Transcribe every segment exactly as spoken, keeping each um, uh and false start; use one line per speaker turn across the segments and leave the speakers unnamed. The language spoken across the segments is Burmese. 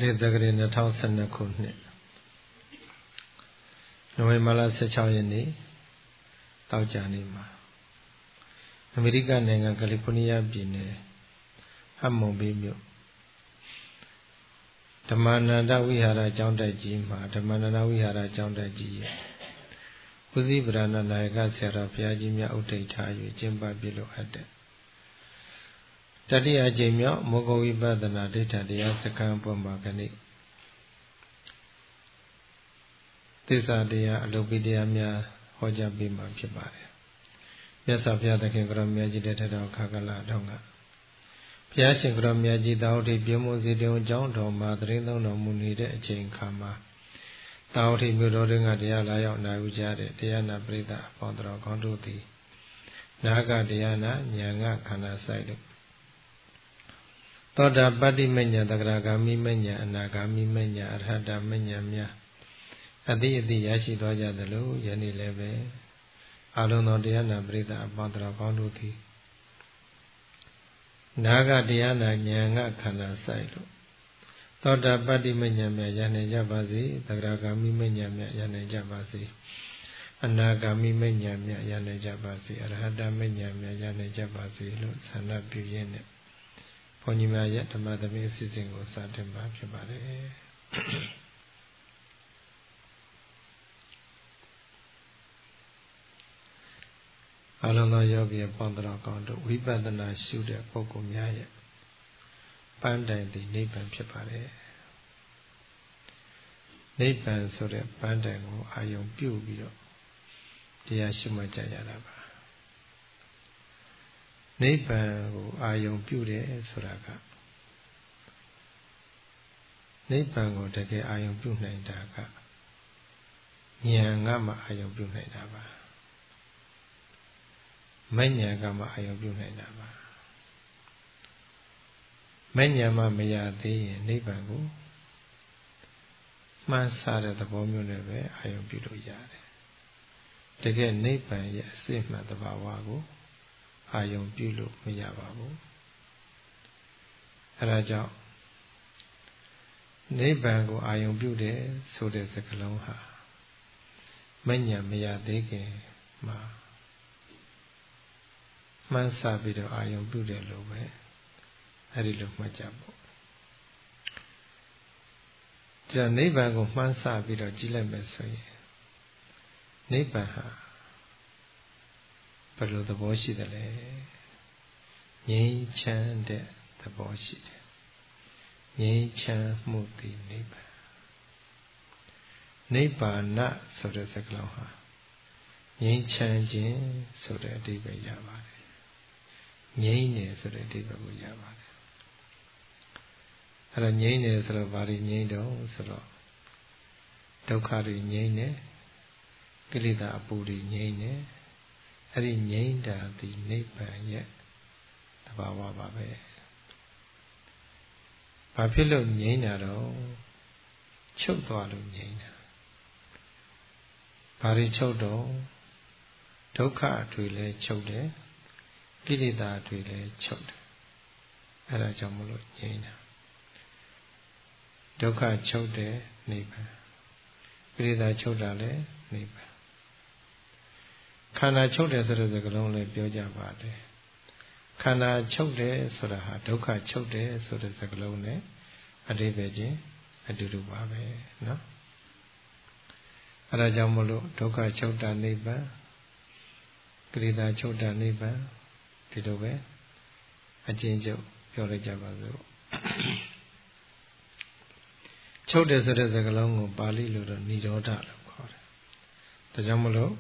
Kali Dagari Natal Sanakun November Sechayani Taujanima America Nanga California Bine Hamo Bimio Tamananda Vihara Jonda Jima, Tamananda Vihara Jonda Ji Uzi Brana Naga Sera Piajimia Utetayu, Jimba Bilo Ade Tadi Ajimia, Mogovi Badana Data, the Asakam Pombakani Tisa dea Lobidia Mia Hoja Bima Pibare Yasapia the Kingramia Jideta Kakala Donga Piashin Gramia Jidauti Bimu Zidio John Doma, Drino no Munide, Jane Kama. Tauti Mudoringa Diala Naujade, Diana Brida, Pondra Conduti Naga Diana, Nyanga Kana Side. Toda Badi Menya, the Gragami Menya, Nagami Menya, Arhada Menya Mia. Adi the Yashi Doja the Lu, Yani Leve, Alono Diana Brida, Pondra Conduti. Naga Diana Nyanga Kana Sailu Toda Badi Menyamya Yane Jabazi, the Gragami Menyamya Yane Jabazi, Anagami Menyamya Yane Jabazi, Arhada Menyamya Yane Jabazi, Sana Buyene Ponima Yet the Mother Missing or Satin Babjabare Alona Yogi upon the Rokondo, we badana shoot at Poco Maya. Panda the Nipan Pipare Nipan so that Pandango Ayon Pubio, the Ashima Jayaraba Nipan Ayon Pude Suraga Nipan go take Ayon Pune Daga Nyangama Ayon Pune Daba Manyagama Ayon Pune Daba Menyama Mayadi, Nibango Mansada the Bomuneve, Ayon Pudo Yare. To get Nipan, yes, Sifma the Bawago, Ayon Pulo Mayababo Raja Nibango Ayon Pude, so there's a Kalonha Menya Mayadeke Ma Mansabido Ayon Pude Lobe. I look my job. The neighbor of Mansa Vido Gilemesoy. Neighbor ha. Below the boshi the lay. Ye chan de the boshi. Ye chan muti neighbor. Neighbor not so the secloha. Ye chan jin so the diva yavare. Ye ne so the diva yavare. Ada nyine solo bari nyindo solo Daukari nyine Kilida apuri nyine Adi nyinda di nipa ye Tabawa babe Bapilo nyina ro Chokdwa lo nyina Bari chokdo Dauka atwile chokde Kilida atwile chokde Ada jamulo nyina Doka Chode Nipa Grida Chodale Nipa Kana Chode Sura the Galonle Bioja Bade Kana Chode Suraha Doka Chode Sura the Galone Adebeje Adudu Babe no Arajamolo Doka Choda Nipa Grida Choda Nipa Tidobe Ajinjo Pioreja Bazo Chode Sura the Galongo Bali Ludo Nidoda The Jamolo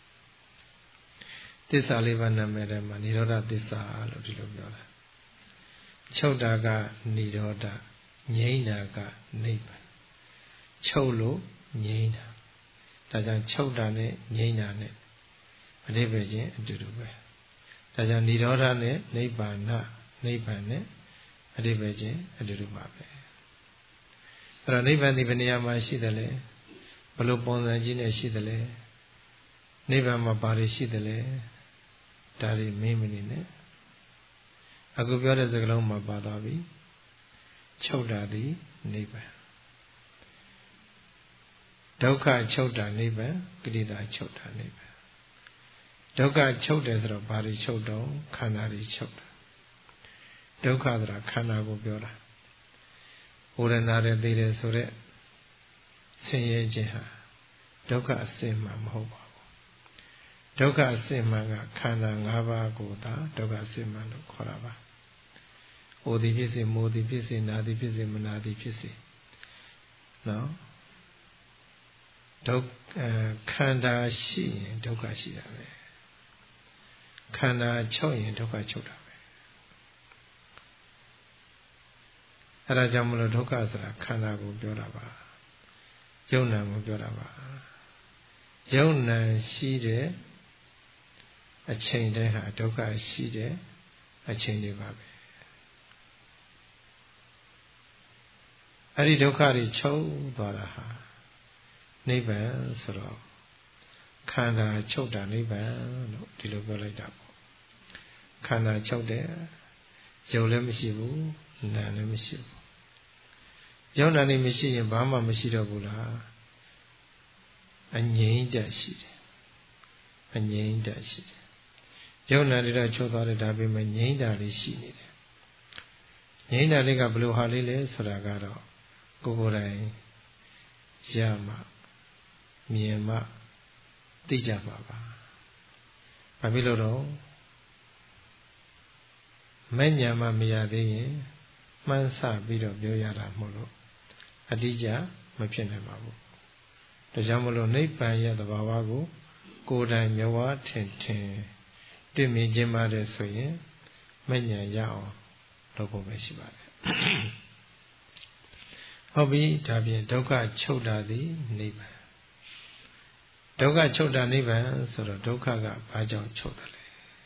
This Alivana Madam Nidoda Disa Ludilubiola Chodaga Nidoda Nyenaga Nipa Cholo Nyena Tajan Chodane Nyenane Adebeje Dudube Tajan Nidoda ne Nipa na Nipa ne Adebeje Adubabe Niban Nibania Shidale, Balopon Gina Shidale, Nibama Bari Shidale, Dari Mimine, Agubia Zagloma Badavi, Chodadi, နိဗ္ဗာန်ဒုက္ခချုပ်တာနိဗ္ဗာန်ကိလေသာချုပ်တာနိဗ္ဗာန်ဒုက္ခချုပ်တယ်ဆိုတော့ဘာတွေချုပ်တော့ခန္ဓာတွေချုပ်တာဒုက္ခဆိုတာခန္ဓာကိုပြောတာဝေဒနာတွေသိတယ်ဆိုတော့ဆင်းရဲခြင်းဟာဒုက္ခအစစ်မှမဟုတ်ပါဘူးဒုက္ခအစစ်မှကခန္ဓာ၅ပါးကိုသာဒုက္ခအစစ်မှလို့ခေါ်တာပါအိုသည်ဖြစ်စေမိုးသည်ဖြစ်စေနာသည်ဖြစ်စေမနာသည်ဖြစ်စေနော်ဒုက္ခခန္ဓာရှိရင်ဒုက္ခရှိတာပဲခန္ဓာချုပ်ရင်ဒုက္ခချုပ်တာပဲအဲဒါကြောင့်မလို့ဒုက္ခဆိုတာခန္ဓာကိုပြောတာပါယုံနာကိုပြောတာပါယုံနာရှိတဲ့အချိန်တိုင်းဟာဒုက္ခရှိတဲ့အချိန်တွေပါပဲအဲ့ဒီဒုက္ခတွေချုပ်သွားတာဟာနိဗ္ဗာန်ဆိုတော့ခန္ဓာချုပ်တာနိဗ္ဗာန်လို့ဒီလိုပြောလိုက်တာပေါ့ခန္ဓာချုပ်တယ်ယုံလည်းမရှိဘူးနာလည်းမရှိဘူးယုံနာနေမရှိရင်ဘာမှမရှိတော့ဘူးလားအငြိမ့်တက်ရှိတယ်အငြိမ့်တက်ရှိတယ်ယုံနာတွေတော့ချုပ်သွားတယ်ဒါပေမဲ့ငြိမ့်တာလေးရှိနေတယ်ငြိမ့်တာလေးကဘယ်လိုဟာလေးလဲဆိုတာကတော့ကိုယ်ကိုယ်တိုင်ရမှမြင်မှသိကြပါပါဘာဖြစ်လို့တော့မဲ့ညာမှမရသေးရင်မှန်းဆပြီးတော့ပြောရတာမဟုတ်လို့အတိအကျမဖြစ်နိုင်ပါဘူးဒါကြောင့်မလို့နိဗ္ဗာန်ရဲ့သဘာဝကိုကိုယ်တိုင်မျက်ဝါးထင်ထင်တွေ့မြင်ခြင်းပါတယ်ဆိုရင်မဲ့ညာရအောင်လုပ်ဖို့ပဲရှိပါတယ်ဟုတ်ပြီဒါဖြင့်ဒုက္ခချုပ်တာသည်နိဗ္ဗာန်ဒုက္ခချုပ်တာနိဗ္ဗာန်ဆိုတော့ဒုက္ခကဘာကြောင့်ချုပ်တယ်လဲ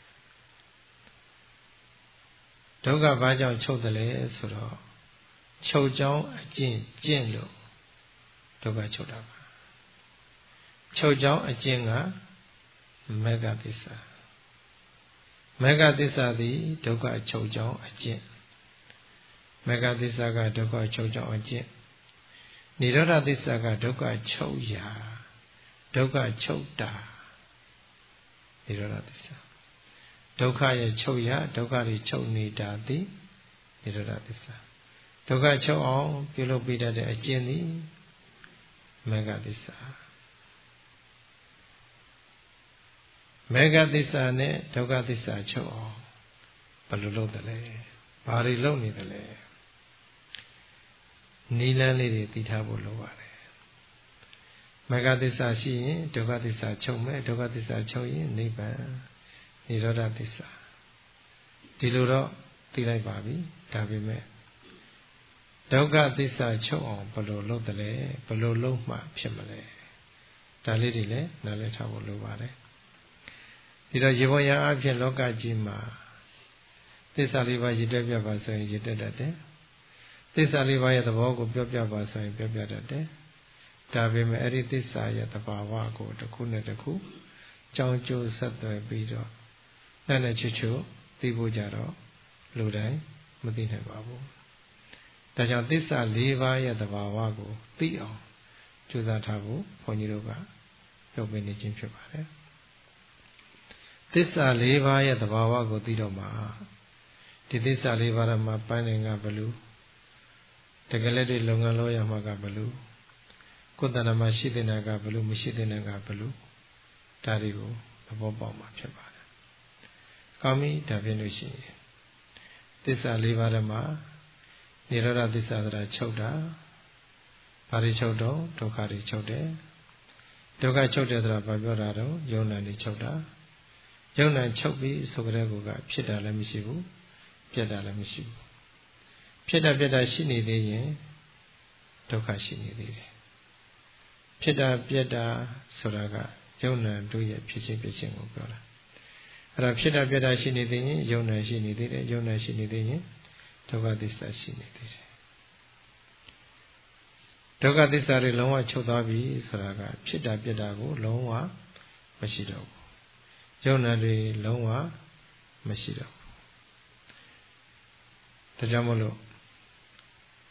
ဒုက္ခဘာကြောင့်ချုပ်တယ်လဲဆိုတော့ချုပ်ကြောင်းအကျင့်ကျင့်လို့ဒုက္ခချုပ်တာပါချုပ်ကြောင်းအကျင့်ကမေဃသစ္စာမေဃသစ္စာသည်ဒုက္ခချုပ်ကြောင်းအကျင့်မေဃသစ္စာကဒုက္ခချုပ်ကြောင်းအကျင့်နိရောဓသစ္စာကဒုက္ခချုပ်ရာဒုက္ခချုပ်တာနိရောဓသစ္စာဒုက္ခရဲ့ချုပ်ရာဒုက္ခတွေချုပ်နေတာသည်နိရောဓသစ္စာဒုက္ခချုပ်အောင်ပြုလုပ်ပေးတတ်တဲ့အကျင့်သည်မေဃသစ္စာမေဃသစ္စာနဲ့ဒုက္ခသစ္စာချုပ်အောင်ဘယ်လိုလုပ်တယ်လဲဘာတွေလုပ်နေတယ်လဲနိလန်းလေးတွေသိထားဖို့လိုပါတယ်မေဃသစ္စာရှိရင်ဒုက္ခသစ္စာချုပ်မယ်ဒုက္ခသစ္စာချုပ်ရင်နိဗ္ဗာန်နိရောဓသစ္စာဒီလိုတော့သိလိုက်ပါပြီဒါပေမဲ့ဒုက္ခသစ္စာချုပ်အောင်ဘယ်လိုလုပ်တယ်လဲဘယ်လိုလုပ်မှဖြစ်မလဲဒါလေးတွေလည်းနားလည်ထားဖို့လိုပါတယ်ဒီတော့ရေပေါ်ရအဖြစ်လောကကြီးမှာသစ္စာလေးပါးရည်တွက်ပြပါဆိုရင်ရည်တွက်တတ်တယ်သစ္စာလေးပါးရဲ့သဘောကိုပြောပြပါဆိုရင်ပြောပြတတ်တယ်ဒါပေမဲ့အဲ့ဒီသစ္စာရဲ့သဘာဝကိုတစ်ခုနဲ့တစ်ခုကြောင်းကျိုးဆက်သွယ်ပြီးတော့နဲ့နဲ့ချွတ်ချွတ်သိဖို့ကြတော့လူတိုင်းမသိနိုင်ပါဘူးဒါကြောင့်သစ္စာလေးပါးရဲ့သဘာဝကိုသိအောင်ကြိုးစားထားဖို့ဘုန်းကြီးတို့ကပြောပြနေခြင်းဖြစ်ပါတယ်သစ္စာလေးပါးရဲ့သဘာဝကိုသိတော့မှဒီသစ္စာလေးပါးမှာပန်းနိုင်ကဘလူတကယ်လည်းဒီလုပ်ငန်းလုပ်ရမှာကဘလူကိုယ်တဏ္ဍမှာရှိတဲ့နာကဘလူမရှိတဲ့နာကဘလူဒါတွေကိုသဘောပေါက်မှာဖြစ်ပါတယ်။ကောင်းပြီဒါဖြစ်လို့ရှိရင်သစ္စာလေးပါးမှာနိရောဓသစ္စာဆိုတာချုပ်တာဘာတွေချုပ်တော့ဒုက္ခတွေချုပ်တယ်ဒုက္ခချုပ်တယ်ဆိုတာဘာပြောတာတော့ယုံနာတွေချုပ်တာယုံနာချုပ်ပြီးဆိုကြတဲ့ကောကဖြစ်တာလည်းမရှိဘူးပြတ်တာလည်းမရှိဘူးဖြစ်တာပြတ်တာရှိနေသေးရင်ဒုက္ခရှိနေသေးတယ်ဖြစ်တာပြတ်တာဆိုတာကယုံနာတို့ရဲ့ဖြစ်ခြင်းပြခြင်းကိုပြောတာအဲ့ဒါဖြစ်တာပြတ်တာရှိနေသေးရင်ယုံနာရှိနေသေးတယ်ယုံနာရှိနေသေးရင်ဒုက္ခသစ္စာရှိနေသေးတယ်ဒုက္ခသစ္စာတွေလုံးဝချုပ်သွားပြီဆိုတာကဖြစ်တာပြတ်တာကိုလုံးဝမရှိတော့ဘူးယုံနာတွေလုံးဝမရှိတော့ဘူးဒါကြောင့်မလို့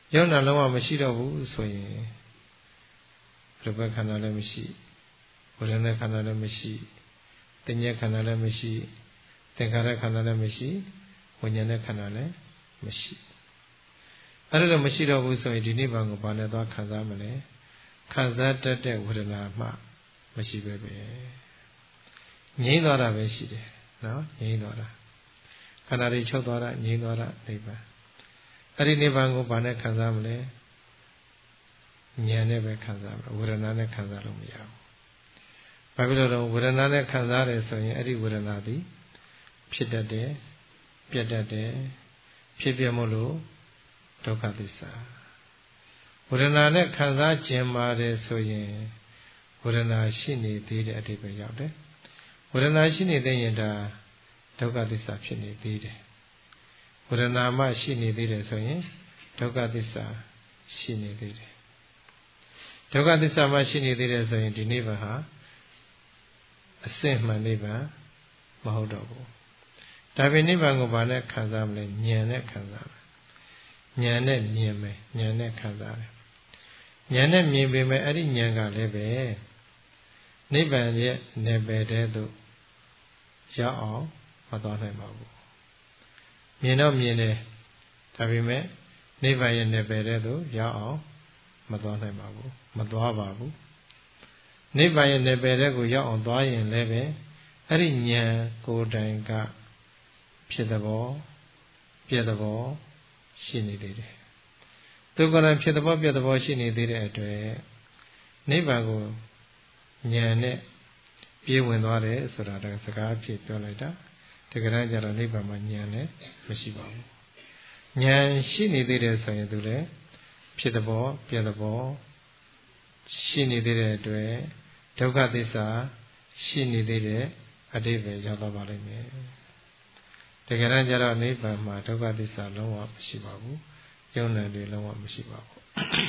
ယုံနာလုံးဝမရှိတော့ဘူးဆိုရင်ပြပခန္ဓာလည်းမရှိဝေဒနာခန္ဓာလည်းမရှိတဉ္ဇခန္ဓာလည်းမရှိသင်္ခါရခန္ဓာလည်းမရှိဝိညာဉ်နဲ့ခန္ဓာလည်းမရှိအဲ့ဒါမရှိတော့ဘူးဆိုရင်ဒီနိဗ္ဗာန်ကိုဘာနဲ့သွားခံစားမလဲခံစားတတ်တဲ့ဝေဒနာမှမရှိပဲပဲငြိမ်းသွားတာပဲရှိတယ်နော်ငြိမ်းသွားတာခန္ဓာတွေချုပ်သွားတာငြိမ်းသွားတာနိဗ္ဗာန်အဲ့ဒီနိဗ္ဗာန်ကိုဘာနဲ့ခံစားမလဲဉာဏ်နဲ့ပဲခံစားမယ်ဝေဒနာနဲ့ခံစားလို့မရဘူးဘာဖြစ်လို့လဲဝေဒနာနဲ့ခံစားတယ်ဆိုရင်အဲ့ဒီဝေဒနာသည်ဖြစ်တတ်တယ်ပြတ်တတ်တယ်ဖြစ်ပြမို့လို့ဒုက္ခသစ္စာဝေဒနာနဲ့ခံစားခြင်းပါတယ်ဆိုရင်ဝေဒနာရှိနေသေးတဲ့အတိတ်ပဲရောက်တယ်ဝေဒနာရှိနေသေးရင်ဒါဒုက္ခသစ္စာဖြစ်နေသေးတယ်ဝေဒနာမှရှိနေသေးတယ်ဆိုရင်ဒုက္ခသစ္စာရှိနေသေးတယ်ဒုက္ခသစ္စာမှရှိနေသေးတယ်ဆိုရင်ဒီနိဗ္ဗာန်ဟာအစစ်မှန်နိဗ္ဗာန်မဟုတ်တော့ဘူးဒါပေမဲ့နိဗ္ဗာန်ကိုဘာနဲ့ခံစားမလဲဉာဏ်နဲ့ခံစားမယ်ဉာဏ်နဲ့မြင်မယ်ဉာဏ်နဲ့ခံစားတယ်ဉာဏ်နဲ့မြင်ပေမဲ့အဲ့ဒီဉာဏ်ကလည်းပဲနိဗ္ဗာန်ရဲ့နယ်ပယ်တဲ့သို့ရောက်အောင်မသွားနိုင်ပါဘူးမြင်တော့မြင်တယ်ဒါပေမဲ့နိဗ္ဗာန်ရဲ့နယ်ပယ်တဲ့သို့ရောက်အောင်မသွားနိုင်ပါဘူးမသွားပါဘူးနိဗ္ဗာန်ရဲ့နယ်ပယ်တဲ့ကိုရောက်အောင်သွားရင်လည်းပဲအဲ့ဒီဉာဏ်ကိုယ်တိုင်ကဖြစ်တဲ့ဘောပြည့်တဲ့ဘောရှိနေသေးတယ်သူကလည်းဖြစ်တဲ့ဘောပြည့်တဲ့ဘောရှိနေသေးတဲ့အတွက်နိဗ္ဗာန်ကိုဉာဏ်နဲ့ပြေးဝင်သွားတယ်ဆိုတာကစကားအဖြစ်ပြောလိုက်တာတကယ်တမ်းကျတော့နိဗ္ဗာန်မှာဉာဏ်လည်းမရှိပါဘူးဉာဏ်ရှိနေသေးတယ်ဆိုရင်သူလည်းဖြစ်တဲ့ဘောပြည့်တဲ့ဘောရှိနေသေးတဲ့အတွက်ဒုက္ခသစ္စာရှိနေသေးတဲ့အတိတ်ပဲရောက်သွားပါလိမ့်မယ်တကယ်တမ်းကျတော့နိဗ္ဗာန်မှာဒုက္ခသစ္စာလုံးဝမရှိပါဘူးယုံနာတွေလုံးဝမရှိပါဘူး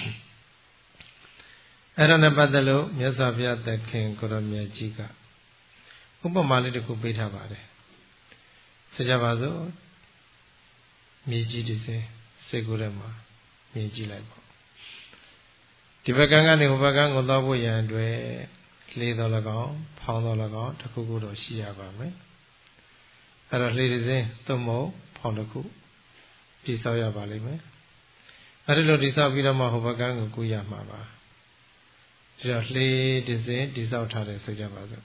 အဲ့ဒါနဲ့ပတ်သက်လို့မြတ်စွာဘုရားသခင်ကိုရောမြတ်ကြီးကဥပမာလေးတစ်ခုပေးထားပါတယ်ဆိုကြပါစို့မြေကြီးတစ်စင်းစိတ်ကူးထဲမှာမြင်ကြည့်လိုက်ပေါ့ဒီဘက်ကန်းကနေဟိုဘက်ကန်းကိုသွားဖို့ရန်အတွက်လေးတော်၎င်းဖောင်းတော်၎င်းတစ်ခုခုတော့ရှိရပါမယ်အဲ့တော့လေးတစ်စင်းသို့မဟုတ်ဖောင်းတစ်ခုတိဆောက်ရပါလိမ့်မယ်အဲ့ဒီလိုတိဆောက်ပြီးတော့မှဟိုဘက်ကန်းကိုကူးရမှာပါဒီတော့လေးတစ်စင်းတိဆောက်ထားတယ်ဆိုကြပါစို့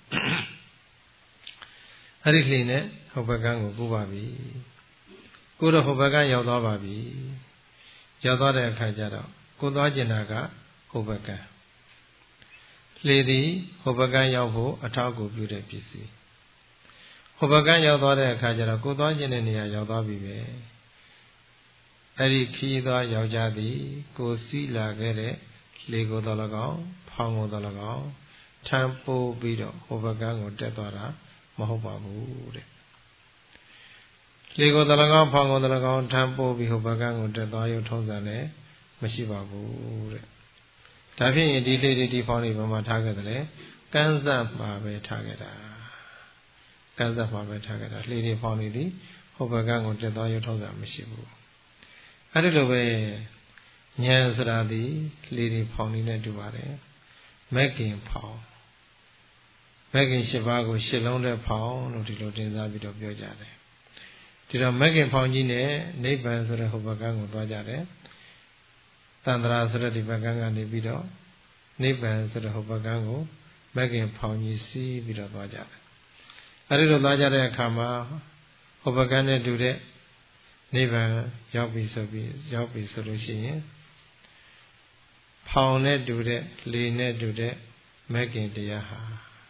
အဲ့ဒီလှေနဲ့ဟိုဘက်ကန်းကိုကူးပါပြီကိုတော့ဟိုဘက်ကန်းရောက်သွားပါပြီရောက်သွားတဲ့အခါကျတော့ကိုသွားကျင်တာကဟိုဘက်ကန်းလှေသည်ဟိုဘက်ကန်းရောက်ဖို့အထောက်အကူပြုတဲ့ပစ္စည်းဟိုဘက်ကန်းရောက်သွားတဲ့အခါကျတော့ကိုသွားကျင်တဲ့နေရာရောက်သွားပြီပဲအဲ့ဒီခီးသွားယောက်ျားသည်ကိုစီးလာခဲ့တဲ့လှေကိုတော်၎င်းဖောင်းကိုတော်၎င်းထမ်းပိုးပြီးတော့ဟိုဘက်ကန်းကိုတက်သွားတာမဟုတ်ပါဘူးတဲ့လေကိုတော်၎င်းဖောင်းကိုတော်၎င်းထမ်းပိုးပြီးဟိုဘက်ကန်းကိုတက်သွားရုံထုံးစံလည်းမရှိပါဘူးတဲ့ဒါဖြင့်ဒီလေဒီဖောင်းတွေဘာမှထားခဲ့တယ်လေကန်းစပ်မှာပဲထားခဲ့တာကန်းစပ်မှာပဲထားခဲ့တာလေဒီဖောင်းတွေဒီဟိုဘက်ကန်းကိုတက်သွားရုံထုံးစံမရှိဘူးအဲ့ဒီလိုပဲဉာဏ်စရာသည်လေဒီဖောင်းနေနဲ့တူပါတယ်မက်ကင်ဖောင်းမက်ကင်၈ပါးကို၈လုံးတဲ့ဖောင်းလို့ဒီလိုတင်စားပြီးတော့ပြောကြတယ်ဒီတော့မက်ကင်ဖောင်းကြီးနဲ့နိဗ္ဗာန်ဆိုတဲ့ဟိုဘက်ကန်းကိုသွားကြတယ်တန္တရာဆိုတဲ့ဒီဘက်ကန်းကနေပြီးတော့နိဗ္ဗာန်ဆိုတဲ့ဟိုဘက်ကန်းကိုမက်ကင်ဖောင်းကြီးစီးပြီးတော့သွားကြတယ်အဲဒီလိုသွားကြတဲ့အခါမှာဟိုဘက်ကန်းနဲ့တူတဲ့နိဗ္ဗာန်ရောက်ပြီဆိုပြီးရောက်ပြီဆိုလို့ရှိရင်ဖောင်းနဲ့တူတဲ့လေနဲ့တူတဲ့မက်ကင်တရားဟာ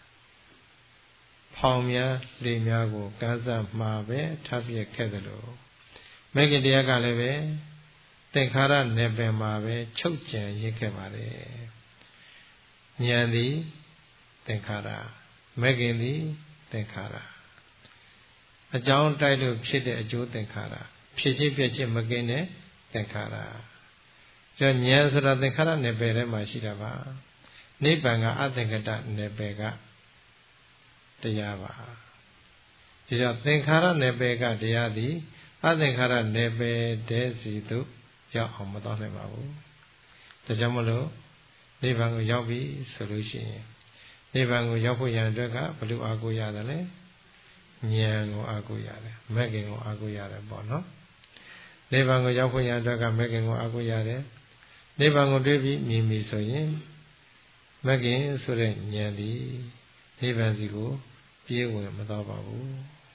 ဖောင်းများလေများကိုကန်းစပ်မှာပဲထပ်ပြက်ခဲ့တယ်လို့မက်ကင်တရားကလည်းပဲသင်္ခါရနယ်ပယ်မှာပဲချုပ်ကြံရစ်ခဲ့ပါတယ်ဉာဏ်သည်သင်္ခါရမက်ကင်သည်သင်္ခါရအကြောင်းတိုက်လို့ဖြစ်တဲ့အကျိုးသင်္ခါရဖြစ်ခြင်းပြည့်ခြင်းမကင်းတဲ့သင်္ခါရဒါဉာဏ်ဆိုတာသင်္ခါရနယ်ပယ်ထဲမှာရှိတာပါနိဗ္ဗာန်ကအသင်္ကတနယ်ပယ်ကတရားပါဒီတော့သင်္ခါရနယ်ပယ်ကတရားသည်အသင်္ခါရနယ်ပယ်တည်းစီသို့ရောက်အောင်မသွားနိုင်ပါဘူးဒါကြောင့်မလို့နိဗ္ဗာန်ကိုရောက်ပြီဆိုလို့ရှိရင်နိဗ္ဗာန်ကိုရောက်ဖို့ရန်အတွက်ကဘယ်လိုအားကိုးရတယ်လဲဉာဏ်ကိုအားကိုးရတယ်မဂ္ဂင်ကိုအားကိုးရတယ်ပေါ့နော်နိဗ္ဗာန်ကိုရောက်ဖို့ရန်အတွက်ကမဂ္ဂင်ကိုအားကိုးရတယ်နိဗ္ဗာန်ကိုတွေ့ပြီးမြင်ပြီဆိုရင်မဂ္ဂင်ဆိုတဲ့ဉာဏ်ဒီနိဗ္ဗာန်စီကိုပြေးဝင်မသွားပါဘူး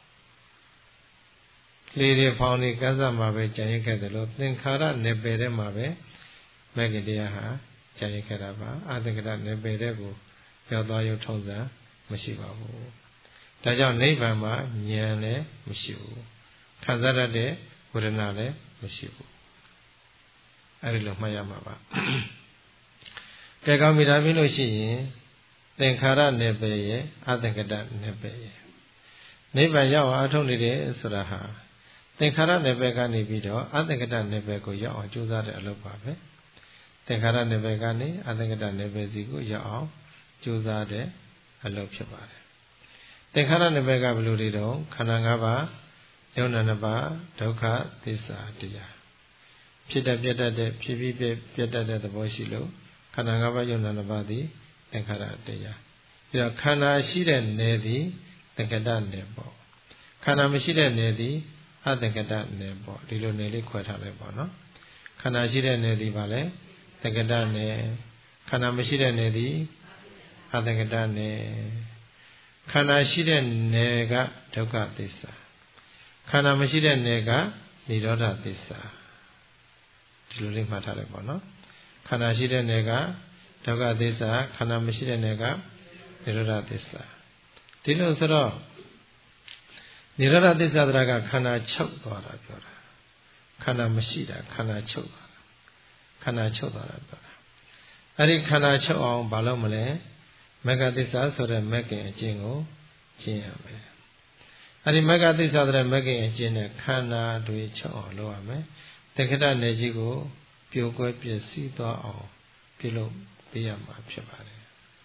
လေတွေဖောင်းနေကစားမှာပဲကြံရခဲ့တယ်လို့သင်္ခါရနယ်ပယ်ထဲမှာပဲမဂ္ဂင်တရားဟာကြံရခဲ့တာပါအသင်္ခါရနယ်ပယ်တဲ့ကိုရောက်သွားရုံထုံးစံမရှိပါဘူးဒါကြောင့်နိဗ္ဗာန်မှာဉာဏ်လည်းမရှိဘူးခံစားရတဲ့ဝေဒနာလည်းမရှိဘူးအဲဒီလိုမှတ်ရမှာပါကဲကောင်းပြီဒါပြီးလို့ရှိရင်သင်္ခါရနယ်ပယ်ရဲ့အသင်္ခါရနယ်ပယ်ရဲ့နိဗ္ဗာန်ရောက်အောင်အထုတ်နေတယ်ဆိုတာဟာသင်္ခါရနယ်ပယ်ကနေပြီးတော့အသင်္ခါရနယ်ပယ်ကိုရောက်အောင်ကြိုးစားတဲ့အလုပ်ပါပဲသင်္ခါရနယ်ပယ်ကနေအသင်္ခါရနယ်ပယ်စီကိုရောက်အောင်ကြိုးစားတဲ့အလုပ်ဖြစ်ပါတယ်သင်္ခါရနယ်ပယ်ကဘယ်လိုတွေတော့ခန္ဓာ၅ပါးယုံနာနှစ်ပါးဒုက္ခသစ္စာတရားဖြစ်တတ်ပြတ်တတ်တဲ့ဖြစ်ပြီးပြတ်တတ်တဲ့သဘောရှိလို့ခန္ဓာ၅ပါးယုံနာနှစ်ပါးသည်သင်္ခါရတရားပြီးတော့ခန္ဓာရှိတဲ့နယ်သည်သင်္ခါရနယ်ပေါ့ခန္ဓာမရှိတဲ့နယ်သည်အသင်္ခါရနယ်ပေါ့ဒီလိုနယ်လေးခွဲထားလိုက်ပေါ့နော်ခန္ဓာရှိတဲ့နယ်သည်ဗာလဲသင်္ခါရနယ်ခန္ဓာမရှိတဲ့နယ်သည်အသင်္ခါရနယ်ခန္ဓာရှိတဲ့နယ်ကဒုက္ခသစ္စာခန္ဓာမရှိတဲ့နယ်ကនិရောဓသစ္စာဒီလိုလေးမှတ်ထားလိုက်ပေါ့နော်ခန္ဓာရှိတဲ့နယ်ကဒုက္ခသစ္စာခန္ဓာမရှိတဲ့နယ်ကនិရောဓသစ္စာဒီလိုဆိုတော့និရောဓသစ္စာတရားကခန္ဓာချုပ်သွားတာပြောတာခန္ဓာမရှိတာခန္ဓာချုပ်သွားတာခန္ဓာချုပ်သွားတာပြောတာအဲ့ဒီခန္ဓာချုပ်အောင်ဘာလို့မလဲမဂ္ဂသစ္စာဆိုတဲ့မဂ္ဂင်အကျင့်ကိုကျင့်ရမယ်အဲ့ဒီမဂ္ဂသစ္စာဆိုတဲ့မဂ္ဂင်အကျင့်နဲ့ခန္ဓာတွေချုပ်အောင်လုပ်ရမယ်သင်္ခါရနယ်ကြီးကိုပြိုကွဲပြည့်စည်သွားအောင်ပြုလုပ်ပေးရမှာဖြစ်ပါတယ်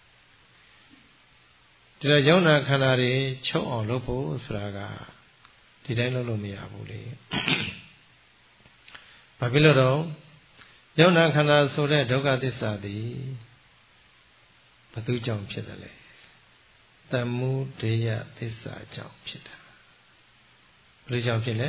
ဒီတော့ယုံနာခန္ဓာတွေချုပ်အောင်လုပ်ဖို့ဆိုတာကဒီတိုင်းလုပ်လို့မရဘူးလေဘာဖြစ်လို့တော့ယုံနာခန္ဓာဆိုတဲ့ဒုက္ခသစ္စာသည်ဘသူကြောင့်ဖြစ်တယ်လဲတမှုဒေယသစ္စာကြောင့်ဖြစ်တာဘယ်လိုကြောင့်ဖြစ်လဲ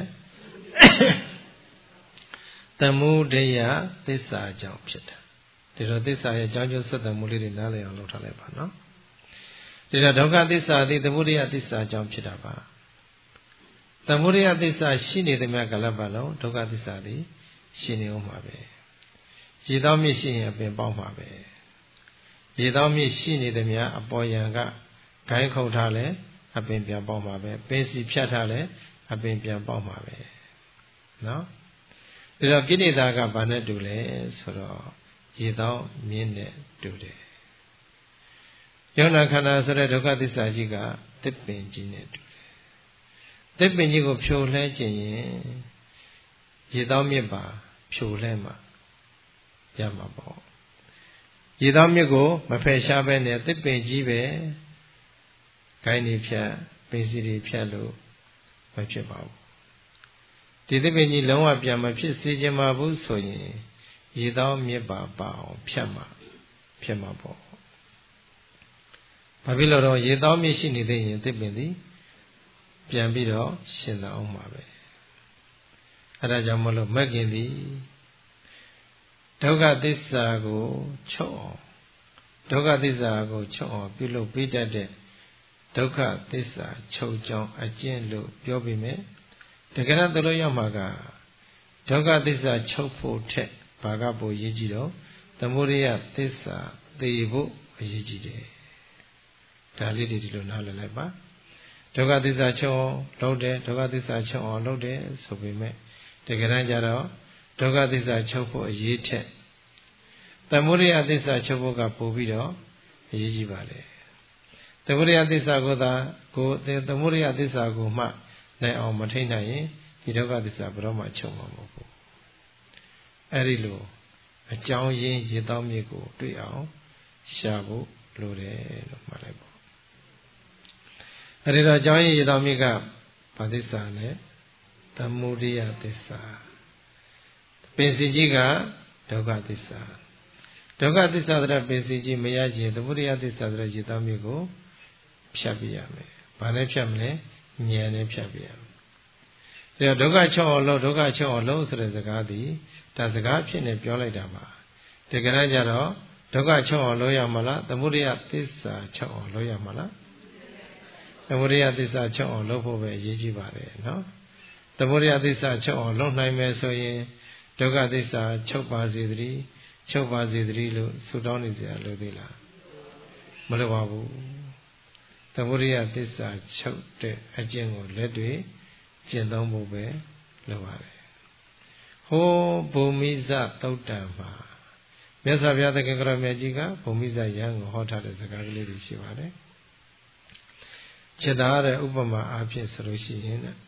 တမှုဒေယသစ္စာကြောင့်ဖြစ်တာဒီတော့သစ္စာရဲ့အကြောင်းကျိုးဆက်သွယ်မှုလေးတွေနားလည်အောင်လုပ်ထားလိုက်ပါနော်ဒီတော့ဒုက္ခသစ္စာသည်တမှုဒေယသစ္စာကြောင့်ဖြစ်တာပါတမှုဒေယသစ္စာရှိနေသည်များကလည်းပါလုံးဒုက္ခသစ္စာသည်ရှိနေအောင်မှာပဲရေသောမြစ်ရှိရင်အပင်ပေါက်မှာပဲရေသောမြစ်ရှိနေသည်များအပေါ်ယံကဂိုင်းခုတ်ထားလဲအပင်ပြန်ပေါက်မှာပဲပင်စီဖြတ်ထားလဲအပင်ပြန်ပေါက်မှာပဲနော်ဒါတော့ကိလေသာကဘာနဲ့တူလဲဆိုတော့ရေသောမြင်းနဲ့တူတယ်ယုံနာခန္ဓာဆိုတဲ့ဒုက္ခသစ္စာကြီးကသစ်ပင်ကြီးနဲ့တူတယ်သစ်ပင်ကြီးကိုဖြိုလှဲခြင်းရင်ရေသောမြစ်ပါဖြိုလှဲမှာရမှာပေါ့ရေသောမြစ်ကိုမဖယ်ရှားပဲနဲ့သစ်ပင်ကြီးပဲဂိုင်းတွေဖြတ်ပင်စီတွေဖြတ်လို့မဖြစ်ပါဘူးဒီသစ်ပင်ကြီးလုံးဝပြန်မဖြစ်စေချင်ပါဘူးဆိုရင်ရေသောမြစ်ပါပါအောင်ဖြတ်မှာဖြစ်မှာပေါ့ဘာဖြစ်လို့တော့ရေသောမြစ်ရှိနေသေးရင်သစ်ပင်သည်ပြန်ပြီးတော့ရှင်သန်အောင်မှာပဲအဲဒါကြောင့်မလို့မဂ္ဂင်သည်ဒုက္ခသစ္စာကိုချုပ်အောင်ဒုက္ခသစ္စာကိုချုပ်အောင်ပြုလုပ်ပေးတတ်တဲ့ဒုက္ခသစ္စာချုပ်ကြောင်းအကျင့်လို့ပြောပြီးမြဲတကယ်တော့တို့ရောက်မှာကဒုက္ခသစ္စာချုပ်ဖို့ထက်ဘာကပိုရည်ကြည်တော့သမုဒယသစ္စာသိဖို့အရေးကြီးတယ်ဒါလေးတွေဒီလိုနားလည်လိုက်ပါဒုက္ခသစ္စာချုပ်အောင်လုပ်တယ်ဒုက္ခသစ္စာချုပ်အောင်လုပ်တယ်ဆိုပေမဲ့တကယ်တမ်းကျတော့ဒုက္ခသစ္စာချုပ်ဖို့အရေးထက်သမုဒယသစ္စာချုပ်ဖို့ကပိုပြီးတော့အရေးကြီးပါလေသမုဒယသစ္စာကိုသာကိုသမုဒယသစ္စာကိုမှနိုင်အောင်မထိန်နိုင်ရင်ဒီဒုက္ခသစ္စာဘယ်တော့မှချုပ်မှာမဟုတ်ဘူးအဲ့ဒီလိုအကြောင်းရင်းရည်တောင်းမြစ်ကိုတွေ့အောင်ရှာဖို့လိုတယ်လို့မှတ်လိုက်ပေါ့အဲ့ဒီတော့အကြောင်းရင်းရည်တောင်းမြစ်ကဘာသစ္စာလဲသမုဒယသစ္စာသပင်စီကြီးကဒုက္ခသစ္စာဒုက္ခသစ္စာတဲ့ပင်စီကြီးမရခြင်းသမုဒယသစ္စာတဲ့ရေသားမျိုးကိုဖြတ်ပြရမယ်။ဘာနဲ့ဖြတ်မလဲ။ဉာဏ်နဲ့ဖြတ်ပြရမယ်။ဒါဒုက္ခချုပ်အောင်လို့ဒုက္ခချုပ်အောင်လို့ဆိုတဲ့စကားသည်ဒါစကားဖြစ်နေပြောလိုက်တာပါ။ဒီကနေ့ကျတော့ဒုက္ခချုပ်အောင်လို့ရမလားသမုဒယသစ္စာချုပ်အောင်လို့ရမလား။သမုဒယသစ္စာချုပ်အောင်လုပ်ဖို့ပဲအရေးကြီးပါတယ်နော်။သမုဒယသစ္စာချုပ်အောင်လုပ်နိုင်မယ်ဆိုရင်ဒုက္ခသစ္စာချုပ်ပါစေတည်းချုပ်ပါစေတည်းလို့ဆုတောင်းနေကြလို့သေးလားမလိုပါဘူးသမုဒယသစ္စာချုပ်တဲ့အကျင့်ကိုလက်တွေ့ကျင့်သုံးဖို့ပဲလိုပါတယ်ဟောဘုံမိဇသုတ်တံမှာမြတ်စွာဘုရားသခင်ကရောမြတ်ကြီးကဘုံမိဇယံကိုဟောထားတဲ့စကားကလေးတွေရှိပါတယ်จิตသားတဲ့ဥပမာအားဖြင့်ဆိုလို့ရှိရင်တဲ့